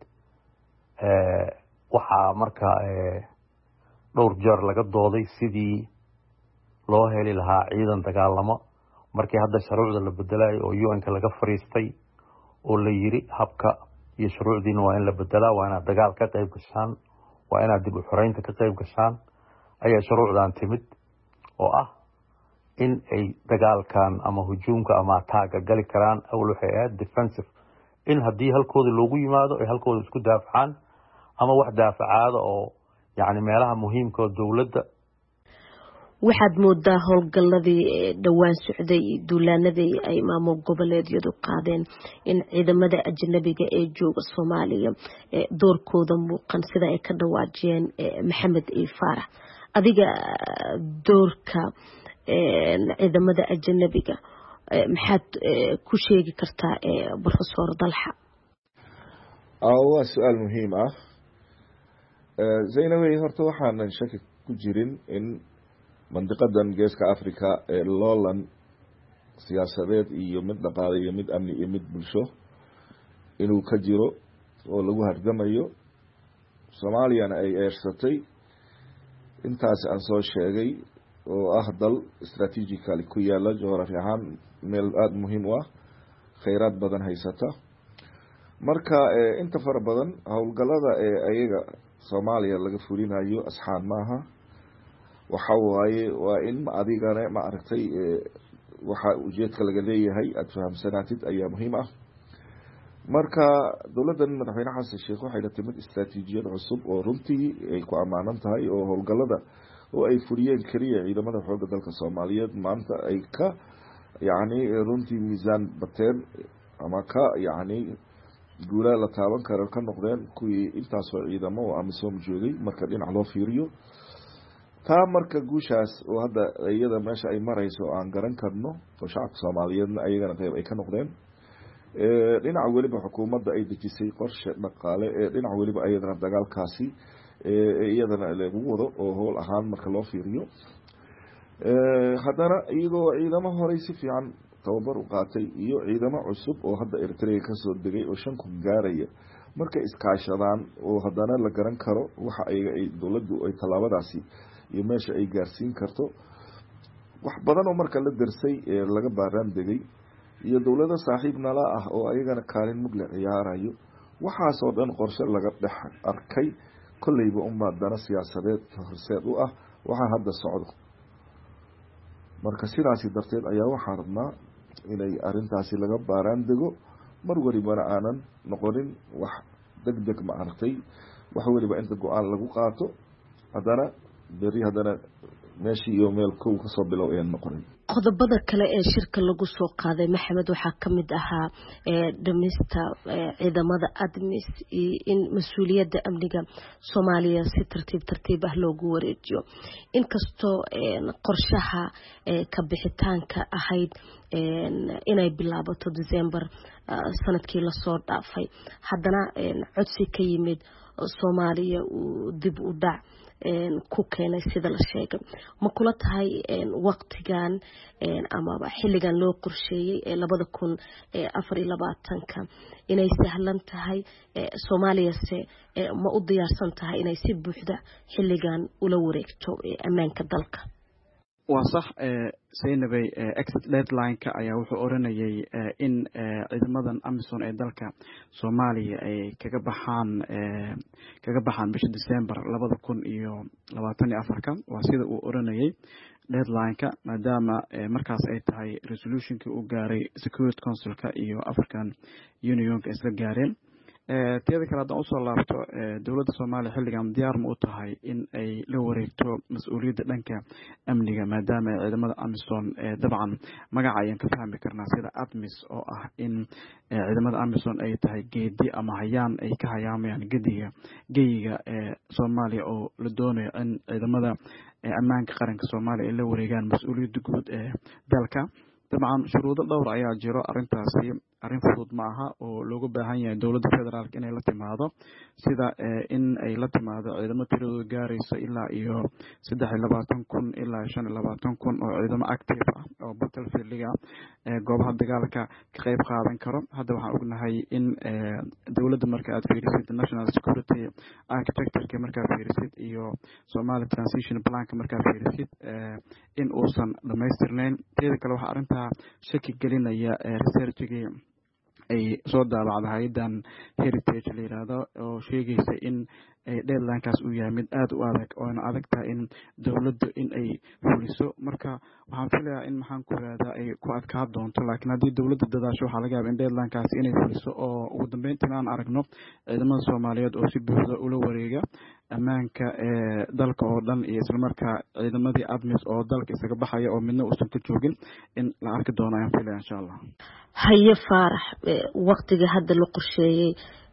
waxaa marka dhowr jeer laga dooday sidii loo heli lahaa ciidan dagaalamo. markii hadda shuruucda la bedelay oo UN-ka laga fariistay oo la yiri habka iyo shuruucdiina waa in la bedelaa, waa inaad dagaal ka qayb gashaan, waa inaad dib u xoreynta ka qayb gashaan, ayaa shuruucdan timid oo ah in ay dagaalkan ama hujuumka ama ataaga gali karaan. awal waxay ahayd defensive, in haddii halkooda loogu yimaado ay halkooda isku daafacaan ama wax daafacaada oo yani meelaha muhiimka oo dowladda. waxaad moodaa howlgaladii dhawaan socday duulaanadii ay maamul goboleedyadu qaadeen in ciidamada ajnabiga ee jooga Soomaaliya doorkooda muuqan sida ay ka dhawaajiyeen Maxamed iyo Faarax. adiga doorka ciidamada ajnabiga maxaad ku sheegi kartaa Professor Dalxa? waa su'aal muhiim ah Zainab. horta waxaanan shaki ku jirin in mandiqadan geeska Afrika ee loolan siyaasadeed iyo mid dhaqaale iyo mid amni iyo mid bulsho inuu ka jiro oo lagu hardamayo. Soomaaliyana ay eersatay intaas aan soo sheegay oo ah dal strategically ku yaala geography ahaan meel aad muhiim u ah, kheyraad badan haysata. marka inta fara badan howlgalada ayaga Soomaaliya laga fulinayo asxaan maaha. waxa waaye waa in adigana ma aragtay waxa ujeedka laga leeyahay aad fahamsanaatid ayaa muhiim ah. marka dowladdan madaxweyne xasan sheekh waxay la timid istaraatiijiyad cusub oo runtii ay ku amaanan tahay oo howlgalada oo ay fuliyeen kaliya ciidamada xoogga dalka Soomaaliyeed maanta ay ka runtii miisaan bateen ama ka yacni guulaa la taaban karo ka noqdeen kuwii intaasoo ciidamo oo amisom joogay marka dhinac loo fiiriyo. taa marka guushaas oo hadda iyada meesha ay marayso aan garan karno oo shacabka Soomaaliyeedna ayagana qayb ay ka noqdeen dhinaca waliba xukuumadda ay dejisay qorshe dhaqaale dhinaca waliba ayadana dagaalkaasi iyadana lagu wado oo howl ahaan marka loo fiiriyo. haddana iyagoo ciidamo horey si fiican tababar u qaatay iyo ciidamo cusub oo hadda Eritrea ka soo degay oo 5 kun gaaraya markay iskaashadaan oo haddana la garan karo waxa ay dawladdu ay talaabadaasi iyo meesha ay gaarsiin karto wax badan oo marka la darsay laga baaraan degay iyo dawladda saaxiib nala ah oo ayagana kaalin mug la ciyaarayo waxaas oo dhan qorshe laga dhex arkay kullayba ummadana siyaasadeed horseed u ah waxa hadda socdo. marka sidaasi darteed ayaa waxaan rabnaa inay arintaasi laga baaraan dego mar walibana aanan noqonin wax degdeg ma aragtay wax waliba inta go'aan lagu qaato haddana beri haddana meeshii iyo meel kow ka soo bilow ayaan noqonin. qodobada kale ee shirka lagu soo qaaday maxamed waxaa ka mid ahaa dhimista ciidamada ADMIS in mas'uuliyadda amniga Soomaaliya si tartiib ah loogu wareejiyo inkastoo qorshaha ka bixitaanka ahayd inay bilaabato December sanadkii la soo dhaafay haddana codsi ka yimid Soomaaliya uu dib u dhac ku keenay sida la sheegay ma kula tahay waqtigan ama xilligan loo qorsheeyay 2024 inay sahlan tahay Soomaaliya ma u diyaarsan tahay inay si buuxda xilligan ula wareegto ammaanka dalka? waa sax Zainabay exit deadline-ka ayaa wuxuu oranayay in ciidamadan Amisom ee dalka Soomaaliya ay kaga baxaan bisha December 2024 waa sida uu oranayay deadline-ka maadaama markaas ay tahay resolution-kii uu gaaray Security Council-ka iyo African Union-ka isla gaareen. teeda kale haddaan usoo laabto dowladda Soomaaliya xilligan diyaar ma u tahay in ay la wareegto mas'uuliyadda dhanka amniga maadaama ciidamada Amisom dabcan magaca ayaan ka fahmi karnaa sida ADMIS oo ah in ciidamada Amisom ay tahay geedi ama hayaan ay ka hayaamayaan geyiga Soomaaliya oo la doonayo in ciidamada ammaanka qaranka Soomaaliya ay la wareegaan mas'uuliyadda guud ee dalka. dabcan shuruudo dhowr ayaa jiro arintaasi arin fudud ma aha oo looga baahan yahay dowladda federaalka inay la timaado sida in ay la timaado ciidamo tiradooda gaaraysa ilaa iyo 23,000 ilaa 25,000 oo ciidamo active ah oo battlefield-ga goobaha dagaalka ka qayb qaadan karo. hadda waxaan ognahay in dowladda marka aad fiirisid National Security Architecture marka fiirisid iyo Somali Transition Plan marka fiirisid in uusan dhamaystirnayn. teeda kale waxa arinta shaki gelinaya research-gii ay soo daabacday hay'adan Heritage la yiraahdo oo sheegaysa in deadline-kaas uu yahay mid aad u adag oo adag tahay in dowladdu in ay fuliso. marka waxaan filayaa in maxaan ku raada ay ku adkaa doonto laakiin haddii dowladda dadaasho waxaa laga yaabaa in deadline-kaas inay fuliso oo ugu dambeyntiina aan aragno ciidamada Soomaaliyeed oo si buuxda ula wareega ammaanka dalka oo dhan iyo isla markaa ciidamadii ADMIS oo dalka isaga baxaya oo midna uusan ka joogin in la arki doono ayaan filayaa insha Allah. haye Faarax waqtiga hadda la qorsheeyay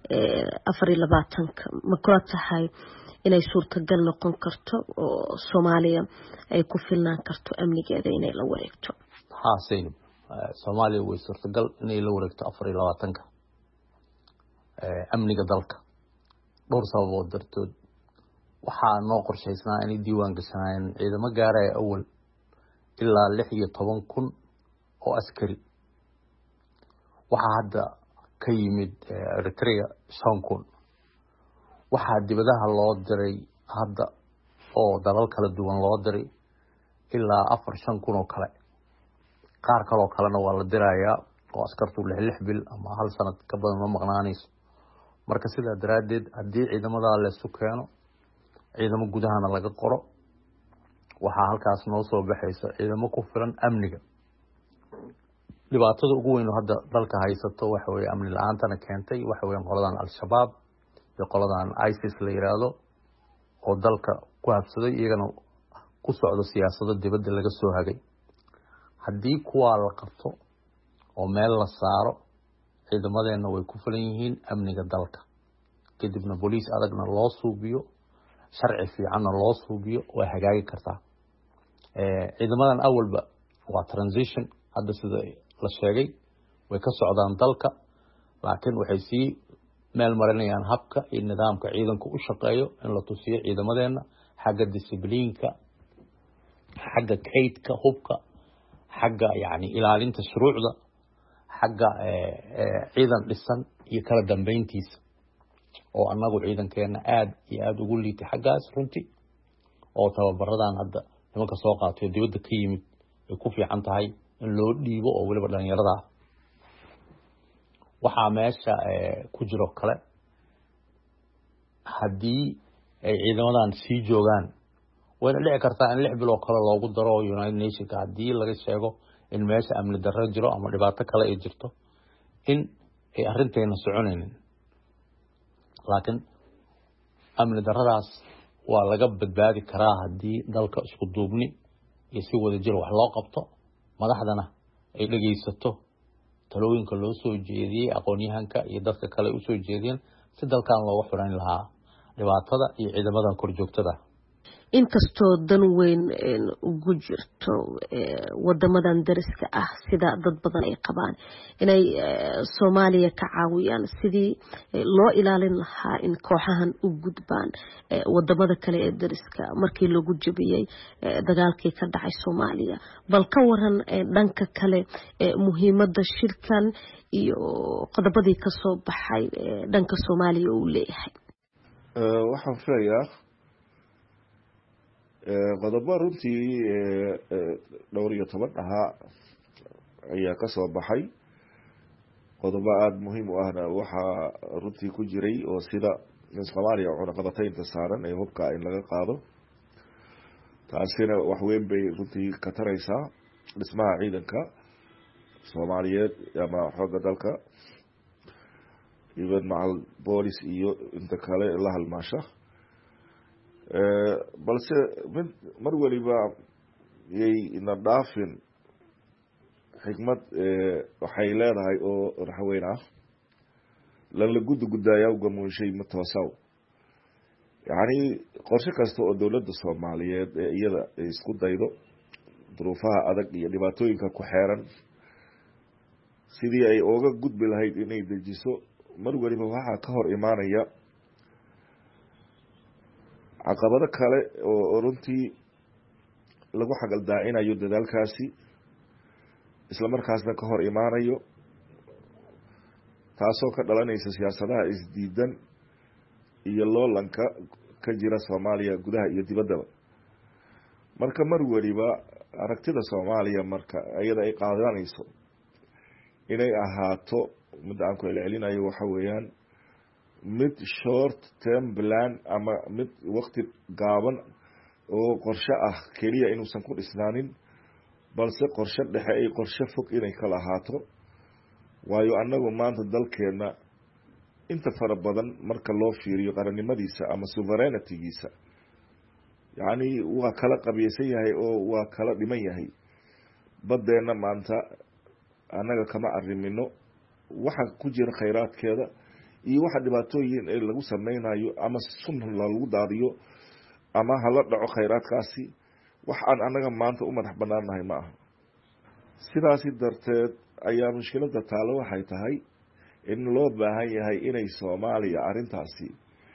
24 ma kula tahay inay suurtagal noqon karto oo Soomaaliya ay ku filnaan karto amnigeeda inay la wareegto? Zainab Soomaaliya way suurtagal inay la wareegto 24 amniga dalka dhowr sababood dartood. waxaa noo qorshaysnaa inay diiwaan gashanayeen ciidamo gaaraya awal ilaa 16,000 oo askari. waxaa hadda ka yimid Eritrea 5,000. waxaa dibadaha loo diray hadda oo dalal kala duwan loo diray ilaa 4-5 oo kale. qaar kale oo kalena waa la dirayaa oo askartu 6 bil ama hal sanad ka badan ma maqnaanayso. marka sidaa daraadeed haddii ciidamada la isku keeno ciidamo gudahana laga qoro waxaa halkaas noo soo baxaysa ciidamo ku filan amniga. dhibaatada ugu weyn oo hadda dalka haysato waxa weeye amni la'aantana keentay waxa weeye qoladan al-shabaab iyo qoladan ISIS la yiraahdo oo dalka ku habsaday iyagana ku socdo siyaasado dibadda laga soo hagay. haddii kuwa la qabto oo meel la saaro ciidamadeena way ku filan yihiin amniga dalka kadibna booliis adagna loo suubiyo sharci fiicanna loo suubiyo way hagaagi kartaa ciidamadan awalba waa transition hadda sida la sheegay way ka socdaan dalka laakiin waxay sii meel marinayaan habka iyo nidaamka ciidanku u shaqeeyo in la tusiyo ciidamadeena xagga discipliinka xagga kaydka hubka xagga yani ilaalinta shuruucda xagga ciidan dhisan iyo kala dambeyntiisa oo annagu ciidankeena aada iyo aada ugu liitay xaggaas runtii oo tababaradan hadda nimanka soo qaatay oo dibadda ka yimid ay ku fiican tahay in loo dhiibo oo weliba dhalinyarada ah waxaa meesha ku jiro kale haddii ay ciidamadan sii joogaan wayna dhici kartaa in 6 bilood kale loogu daro United Nationska haddii laga sheego in meesha amni darro jiro ama dhibaato kale ay jirto in ay arrinteena soconaynin laakiin amni darradaas waa laga badbaadi karaa haddii dalka isku duubni iyo si wada jir wax loo qabto madaxdana ay dhageysato talooyinka loo soo jeediyay aqoonyahanka iyo dadka kale u soo jeediyeen si dalkan looga xureyn lahaa dhibaatada iyo ciidamadan kor joogtada inkastoo dan weyn ugu jirto wadamadan dariska ah sida dad badan ay qabaan inay Soomaaliya ka caawiyaan sidii loo ilaalin lahaa in kooxahan u gudbaan wadamada kale ee dariska markii lagu jabiyay dagaalkii ka dhacay Soomaaliya bal ka waran dhanka kale muhiimadda shirkan iyo qodobadii ka soo baxay dhanka Soomaaliya uu leeyahay waxaan filayaa qodobo runtii 12 ahaa ayaa ka soo baxay qodobo aada muhiim u ahna waxaa runtii ku jiray oo sida in Soomaaliya cunaqabataynta saaran ee hubka in laga qaado taasina wax weyn bay runtii ka taraysaa dhismaha ciidanka Soomaaliyeed ama xoogga dalka iyo macal boolis iyo inta kale la halmaasha balse mar waliba yay ina dhaafin xikmad waxay leedahay oo raxweyn ah lan la guddaaya uga muunshay ma toosaw yani qorshe kasta oo dowladda Soomaaliyeed ee iyada isku daydo duruufaha adag iyo dhibaatooyinka ku xeeran sidii ay uga gudbi lahayd inay dejiso mar waliba waxaa ka hor imaanaya caqabado kale oo runtii lagu xagaldaacinayo dadaalkaasi isla markaasna ka hor imaanayo taasoo ka dhalanaysa siyaasadaha isdiidan iyo loolanka ka jira Soomaaliya gudaha iyo dibaddaba marka mar waliba aragtida Soomaaliya marka ayada ay qaadanayso inay ahaato mid aan ku celcelinayo waxa weeyaan mid short term plan ama mid waqti gaaban oo qorshe ah kaliya inuusan ku dhisnaanin balse qorshe dhexe ay qorshe fog inay kala ahaato waayo annagu maanta dalkeena inta fara badan marka loo fiiriyo qarannimadiisa ama sovereignty-giisa yani waa kala qabiyeysan yahay oo waa kala dhiman yahay badeena maanta annaga kama arrimino waxa ku jira khayraadkeeda iyo waxa dhibaatooyin ee lagu sameynayo ama sun lagu daadiyo ama hala dhaco khayraadkaasi wax aan annaga maanta u madax banaanahay ma aha sidaasi darteed ayaa mushkiladda taalo waxay tahay in loo baahan yahay inay Soomaaliya arrintaasi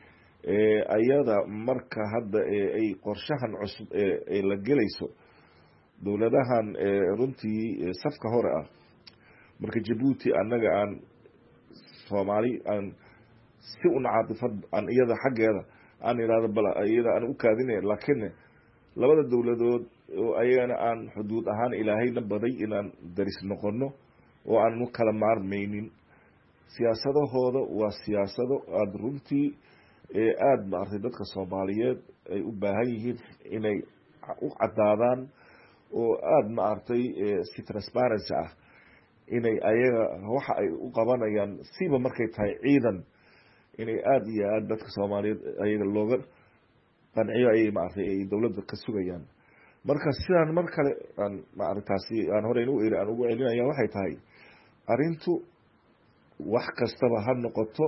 ayada marka hadda ay qorshahan cusub ee la gelayso dowladahan runtii safka hore ah marka Djibouti annaga aan Soomaali aan si una caadifad aan iyada xaggeeda aan iraado bal iyada aan u kaadinay laakiin labada dowladood oo ayagana aan xuduud ahaan ilaahayna baday inaan daris noqono oo aan u kala maarmaynin siyaasadahooda waa siyaasado aad runtii aad maartay dadka Soomaaliyeed ay u baahan yihiin inay u cadaadaan oo aad maartay si transparency ah inay ayaga waxa ay u qabanayaan siba markay tahay ciidan inay aad iyo aad dadka Soomaaliyeed ayaga looga qanciyo ay maartay ay dawladda ka sugayaan marka sidaan mar kale aan maartaasi aan hore inuu aan ugu celinaya waxay tahay arintu wax kastaba ha noqoto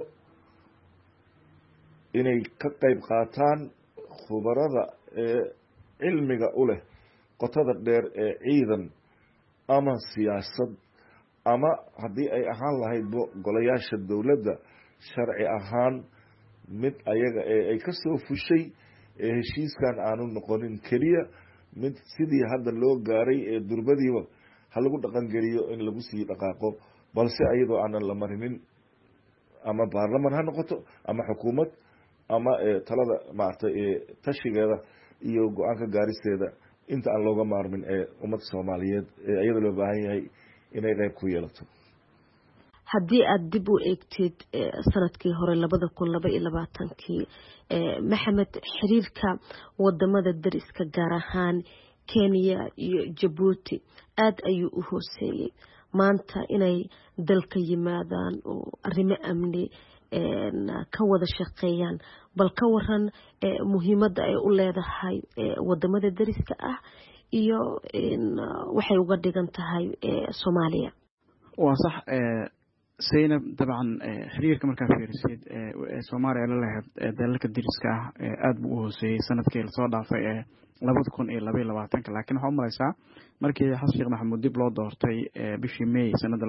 inay ka qayb qaataan khubarada ee cilmiga u leh qotada dheer ee ciidan ama siyaasad ama haddii ay ahaan lahaydba golayaasha dowladda sharci ahaan mid ayaga ay ka soo fushay ee heshiiskan aanu noqonin keliya mid sidii hadda loo gaaray ee durbadiiba ha lagu dhaqangeliyo in lagu sii dhaqaaqo balse ayadoo aanan la marinin ama baarlaman ha noqoto ama xukuumad ama talada maaragtay tashigeeda iyo go-aanka gaaristeeda inta aan looga maarmin ee ummadda soomaaliyeed ee iyada loo baahan yahay inay qayb ku yeelato. haddii aad dib u eegtid sanadkii hore 2022 maxamed xiriirka wadamada dariska gaar ahaan Kenya iyo Djibouti aad ayuu u hooseeyay maanta inay dalka yimaadaan oo arrimo amni ka wada shaqeeyaan bal ka waran muhiimadda ay u leedahay wadamada dariska ah iyo waxay uga dhigan tahay Soomaaliya. waa sax Zainab dabcan xiriirka markaa fiirisid Soomaaliya la lahayd dalalka dariska ah aad buu u hooseeyay sanadkii la soo dhaafay 2022 laakiin waxa u malaysaa markii Xasan Sheekh Maxamuud dib loo doortay bishii May sanada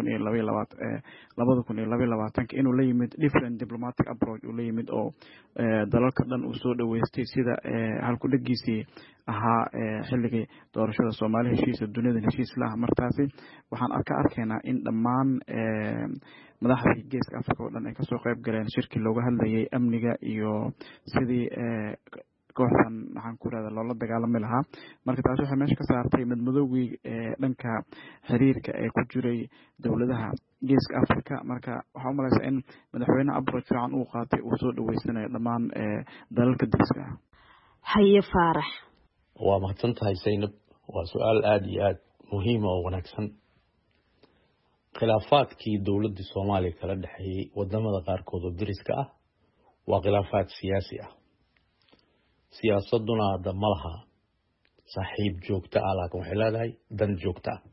2022 inuu la yimid different diplomatic approach uu la yimid oo dalalka dhan uu soo dhaweystay sida halku dhagiisii ahaa xilligii doorashada Soomaaliya heshiisa dunida heshiis la martaasi waxaan arkaynaa in dhammaan madaxda geeska Afrika oo dhan ay ka soo qayb galeen shirki looga hadlayay amniga iyo sidii kooxdan waxaan ku raada loola dagaalami lahaa marka taas waxay meesha ka saartay madmadowgii dhanka xiriirka ee ku jiray dowladaha geeska Afrika marka waxa u malaysaa in madaxweynaha approach fiican uu qaatay uu soo dhaweysanayo dhammaan dalalka dariska ah. Haye Faarax waa mahadsantahay Zainab waa su'aal aad iyo aad muhiim oo wanaagsan khilaafaadkii dowladda Soomaaliya kala dhaxeeyay wadamada qaarkood oo dariska ah waa khilaafaad siyaasi ah siyaasaduna hadda ma laha saaxiib joogta ah laakiin waxay leedahay dan joogta ah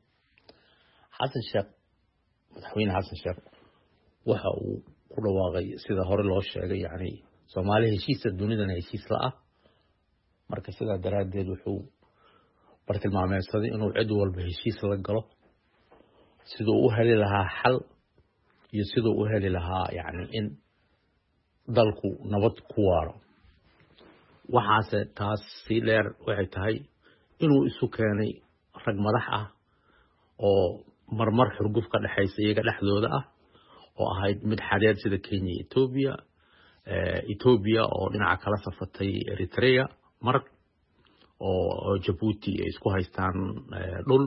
madaxweyne Xasan Sheekh waxa uu ku dhawaaqay sida hore loo sheegay yani Soomaaliya heshiisa dunidana heshiis la ah marka sidaa daraadeed wuxuu bartilmaameedsaday inuu cid walba heshiis la galo sidoo u heli lahaa xal iyo sidoo u heli lahaa yani in dalku nabad ku waaro waxaase taas si dheer waxay tahay inuu isu keenay rag madax ah oo marmar xurguf ka dhaxaysa iyaga dhexdooda ah oo ahayd mid xadeed sida Kenya Ethiopia oo dhinaca kala safatay Eritrea mar oo Djibouti ay isku haystaan dhul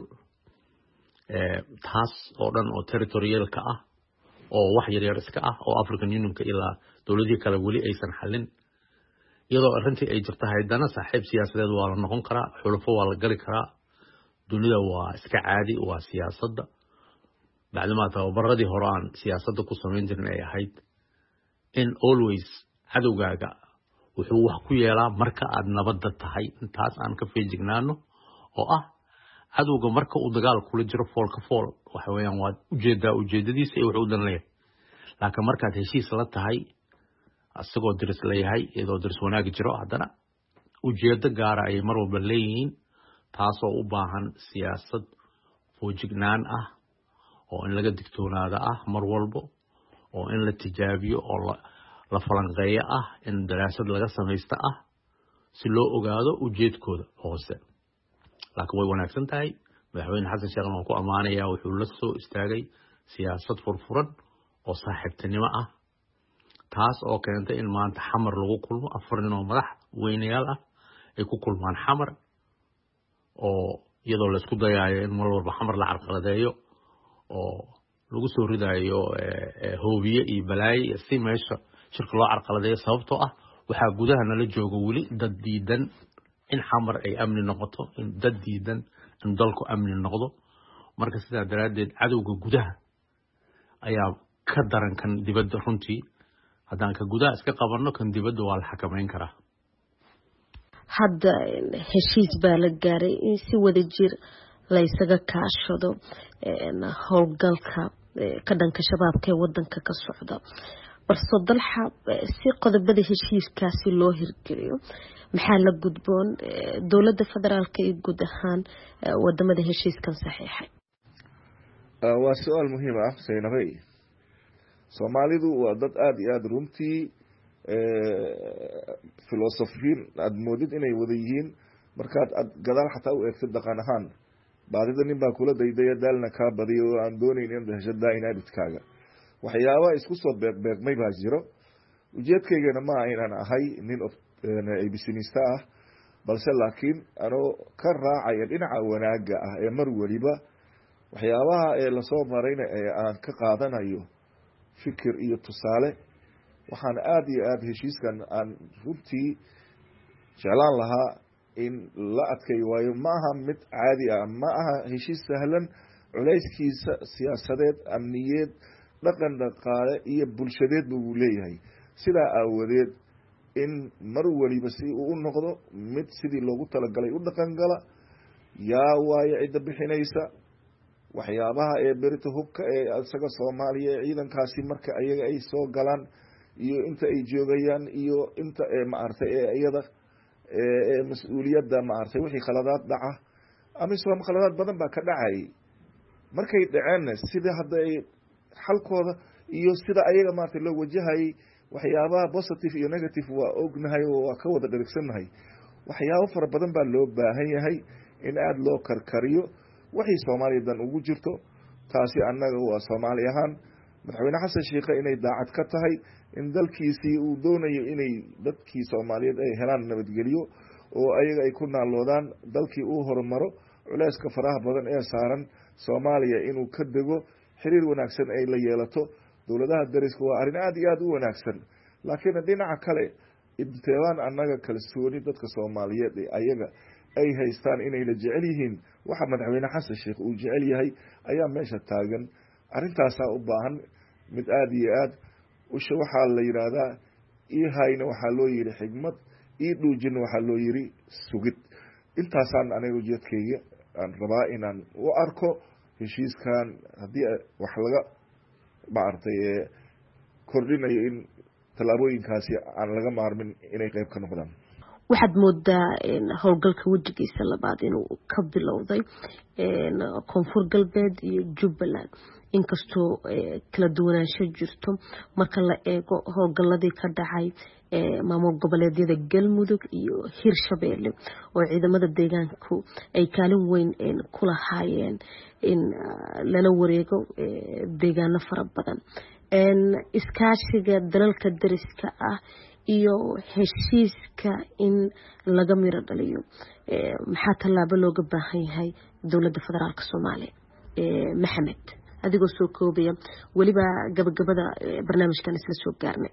taas oo dhan oo territorialka ah oo wax yar iska ah oo African Unionka ilaa dawladihii kale wali aysan xalin iyadoo arrintii ay jirto haydana saaxiib siyaasadeed waa la noqon karaa xulufo waa la gali karaa dunida waa iska caadi waa siyaasadda bacdama tababaradii hore aan siyaasadda ku samayn jirnay ay ahayd in always cadowgaaga wuxuu wax ku yeelaa marka aad nabadda tahay intaas aan ka feejignaano oo ah cadowga marka uu dagaal kula jiro foolka fool waxa weeyaan waa ujeedadiisa iyo wuxuu dan leeyahay laakiin markaad heshiis la tahay asagoo diris leeyahay iyadoo diris wanaag jiro haddana ujeedo gaara ay mar walba leeyihiin taasoo u baahan siyaasad foojignaan ah oo in laga digtoonaada ah mar walba oo in la tijaabiyo oo la falanqeeyo ah in daraasad laga samaysto ah si loo ogaado ujeedkooda hoose laakiin way wanaagsan tahay madaxweyne Xasan Sheekh oo ku amaanaya wuxuu la soo istaagay siyaasad furfuran oo saaxiibtinimo ah taas oo keentay in maanta xamar lagu kulmo 4 nin oo madax weynayaal ah ay ku kulmaan xamar oo iyadoo la isku dayayo in mar walba xamar la carqaladeeyo oo lagu soo ridayo hoobiye iyo balaayo si meesha shirka loo carqaladeeyo sababtoo ah waxa gudaha nala jooga wali dad diidan in xamar ay amni noqoto in dad diidan in dalku amni noqdo marka sidaa daraadeed cadowga gudaha ayaa ka daran kan dibadda runtii haddaan ka gudaha iska qabanno kan dibadda waa la xakameyn karaa hadda heshiis baa la gaaray in si wada jir la isaga kaashado howlgalka ka dhanka shabaabka ee wadanka ka socda balse dalxa si qodobada heshiiskaasi loo hirgeliyo maxaa la gudboon dowladda federaalka iyo guud ahaan wadamada heshiiskan saxiixay waa su-aal muhiim ah Zainabay Soomaalidu waa dad aad iyo aad runtii filosofiin aad moodid inay wada yihiin markaad gadaal xataa u eegtid dhaqan ahaan baadida nin baa kula daydaya daalna kaa badiyo oo aan doonayn in dhasho daa'ina abidkaaga waxyaaba isku soo beeqmay baa jiro ujeedkaygana ma aha inaan ahay nin abcnista ah balse laakiin anoo ka raacaya dhinaca wanaaga ah ee mar waliba waxyaabaha ee lasoo marayna ee aan ka qaadanayo fikir iyo tusaale waxaan aad iyo aad heshiiskan aan runtii jeclaan lahaa in la adkay waayo ma aha mid caadi ah ma aha heshiis sahlan culayskiisa siyaasadeed amniyeed dhaqan dhaqaale iyo bulshadeed buu leeyahay sidaa aawadeed in mar waliba si uu u noqdo mid sidii loogu talagalay u dhaqan gala yaa waayo cidda bixinaysa waxyaabaha ee berita hubka ee isaga Soomaaliya ciidankaasi marka ayaga ay soo galaan iyo inta ay joogayaan iyo inta maartay iyada mas'uuliyadda maartay wixii khaladaad dhaca ama soo khaladaad badan baa ka dhacay markay dhaceen sida hadda ay xalkooda iyo sida ayaga maartay loo wajahay waxyaabaha positive iyo negative waa ognahay oo waa ka wada dhaligsanahay waxyaabo fara badan baa loo baahan yahay in aad loo karkariyo wixii Soomaaliyeed ugu jirto taasi annaga waa Soomaali ahaan madaxweyne xasan sheekh inay daacad ka tahay in dalkiisii uu doonayo inay dadkii Soomaaliyeed ay helaan nabadgelyo oo ayaga ay ku naaloodaan dalkii uu horumaro culayska faraha badan ee saaran Soomaaliya inuu ka dego xiriir wanaagsan ay la yeelato dowladaha dariska waa arrin aad iyo aad u wanaagsan laakiin dhinaca kale ibtilaan annaga kalsooni dadka Soomaaliyeed ayaga ay haystaan inay la jecel yihiin waxa madaxweyne xasan sheekh uu jecel yahay ayaa meesha taagan arintaas u baahan mid aad iyo aad usha waxa la yiraahdaa hayna waxa loo yiri xigmad dhuujin waxa loo yiri sugid intaasaan aniga ujeedkayga aan rabaa inaan u arko heshiiskan hadii wax laga maartay kordhinayo in talaabooyinkaasi aan laga maarmin inay qayb ka noqdaan waxaad moodaa howlgalka wejigiisa labaad inuu ka bilowday koonfur galbeed iyo Jubbaland inkastoo kala duwanaansho jirto marka la eego howlgaladii ka dhacay maamul goboleedyada Galmudug iyo Hirshabeelle oo ciidamada deegaanku ay kaalin weyn ku lahaayeen in lala wareego deegaano fara badan iskaashiga dalalka dariska ah iyo heshiiska in laga miro dhaliyo maxaa tallaabo looga baahan yahay dowladda federaalka Soomaaliya Maxamed adigoo soo koobaya waliba gabagabada barnaamijkan isla soo gaarnay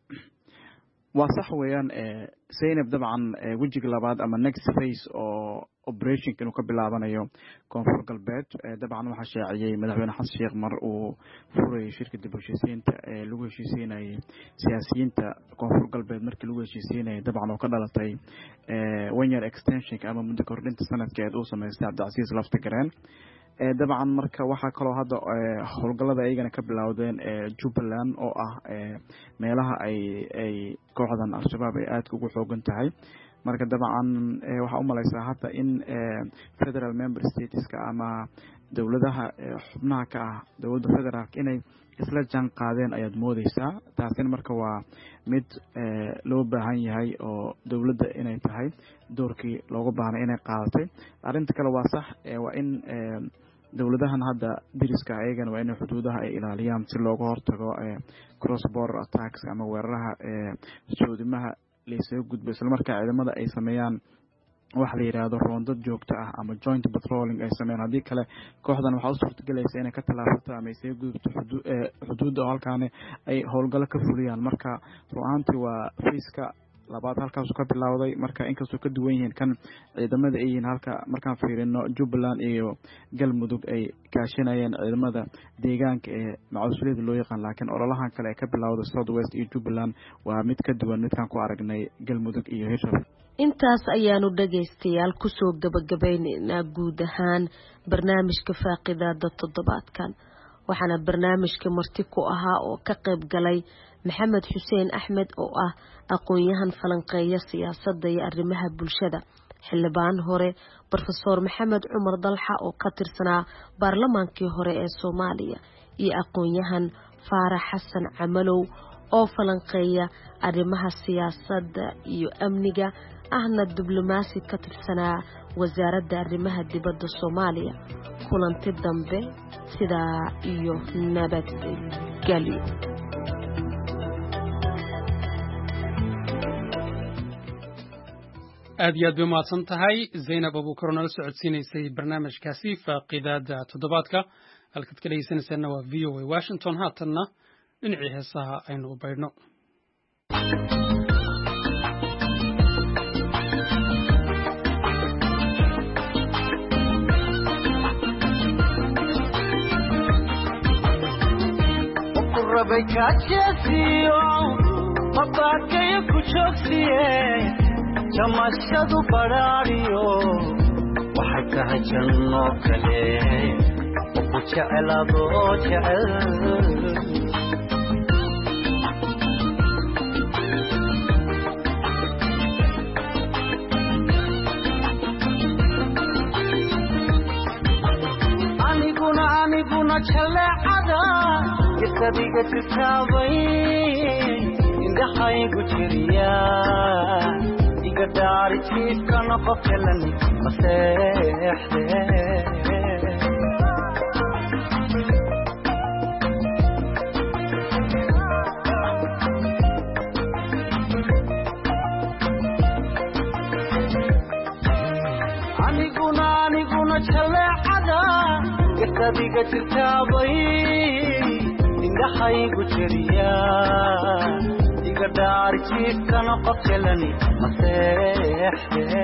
waa sax weeyaan Zainab dabcan wajiga labaad ama next phase oo operation inuu ka bilaabanayo koonfur galbeed dabcan waxa shaaciyay madaxweyne xasan sheekh mar uu furay shirkadda bulshooyinka lagu heshiisinayay siyaasiyiinta koonfur galbeed markii lagu heshiisinayay dabcan oo ka dhalatay one year extension ama muddo kordhinta sanadkeed uu sameystay Cabdicasiis Laftagareen dabcan marka waxa kale oo hadda howlgalada ayagana ka bilowdeen Jubbaland oo ah meelaha ay kooxdan al-shabaab ay aad ugu xoogan tahay marka dabcan waxa u malaysaa hadda in federal member stateska ama dowladaha xubnaha ka ah dowladda federaalka inay isla jaan qaadeen ayaad moodaysaa taasina marka waa mid loo baahan yahay oo dowladda inay tahay doorkii looga baahnay inay qaadatay arinta kale waa sax waa in dowladahan hadda diriska ayagana waa inay xuduudaha ay ilaaliyaan si looga hortago cross border attacks ama weeraraha soodimaha laysoo gudbo isla markaa ciidamada ay sameeyaan wax la yiraahdo roondad joogto ah ama joint patrolling ay sameeyaan hadii kale kooxdan waxa u suurtagelaysa inay ka talaabato ama ay soo gudubto xuduudda halkaan ay howlgal ka fuliyaan marka ru'aantii waa fiiska labaad halkaas ka bilowday marka inkastoo ka duwan yihiin kan ciidamada ay yihiin halka markaan fiirino Jubbaland iyo Galmudug ay kaashanayeen ciidamada deegaanka ee macluusliyada loo yaqaan laakiin ololahan kale ee ka bilowday South West iyo Jubbaland waa mid ka duwan midkaan ku aragnay Galmudug iyo Hirshabeelle intaas ayaanu dhageystayaal ku soo gabagabaynaynaa guud ahaan barnaamijka faaqidaada toddobaadkan waxaana barnaamijka marti ku ahaa oo ka qayb galay maxamed xuseen axmed oo ah aqoon-yahan falanqeeya siyaasadda iyo arrimaha bulshada, xildhibaan hore Professor Maxamed Cumar Dalxa oo ka tirsanaa baarlamaankii hore ee Soomaaliya, iyo aqoon-yahan Faarax Xasan Camalow oo falanqeeya arrimaha siyaasadda iyo amniga ahna diblomaasi ka tirsanaa wasaaradda arrimaha dibadda Soomaaliya. kulanti dambe sidaa iyo nabadgelyo. aad iyo aad bay umahadsan tahay Zaynab Abuukar oo nala socodsiinaysay barnaamijkaasi faaqidaada toddobaadka. halkaad ka dhegeysanaysaana waa VOA Washington. haatanna dhinacii heesaha aynu u baydhno. jamashadu baraariyo waxay tahay janno kale oo ku jecelaado jecel aniguna jaleecada isadiga tisaabay indhahaygu jiriya gadaari jiifkana qofkalan maseexde aniguna jaleecada gasadiga jirtaabay indhahaygu jiriya gadaari jiifkana qofkalan maseexde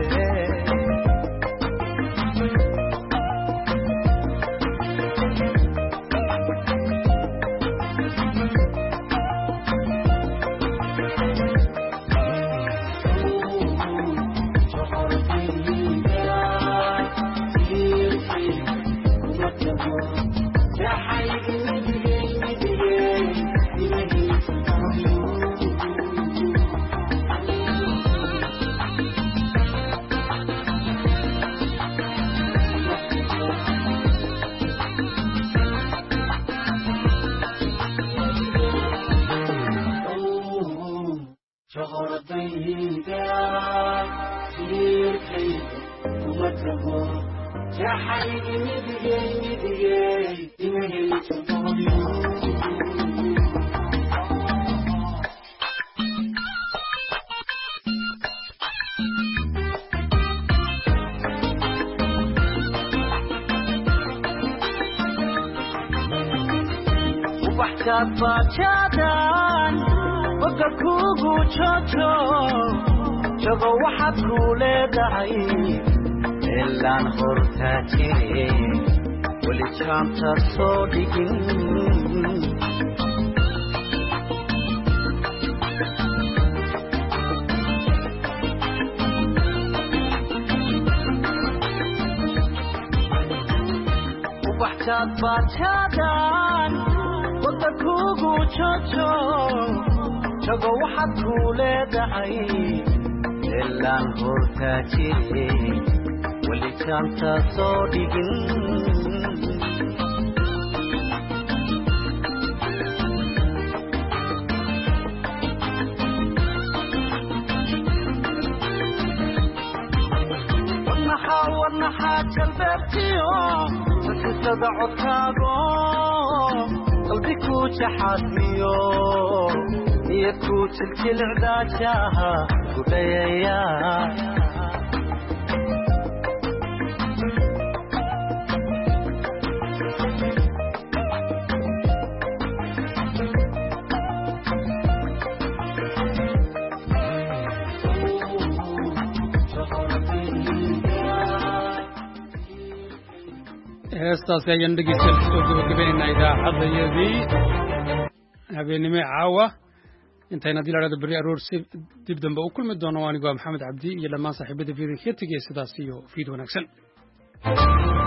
bajadan oga kugu jojo jago waxaad ku leedahay ilaan hortaa jire weli jaamta soo dhigin ubaxjaad bajadan oga kugu jojo jago waxaad ku leedahay ilaan hortaa jire weli jaamta soo dhigin warnaxaa jalbeebtiyo sakisada codkaago qalbi ku jaxaadmiyo iyo ku jiljilcdaajaha ku dhayaya heestaasi ayaan dhegeystayaal kusoo gabagabaynaynaa idaacadayadii habeenimo caawa intayna haddii la dhahdo berri aroor si dib dambe u kulmi doono anigoo maxamed cabdi iyo dhammaan saaxiibada fiidin ka tegaya sidaas iyo fiid wanaagsan.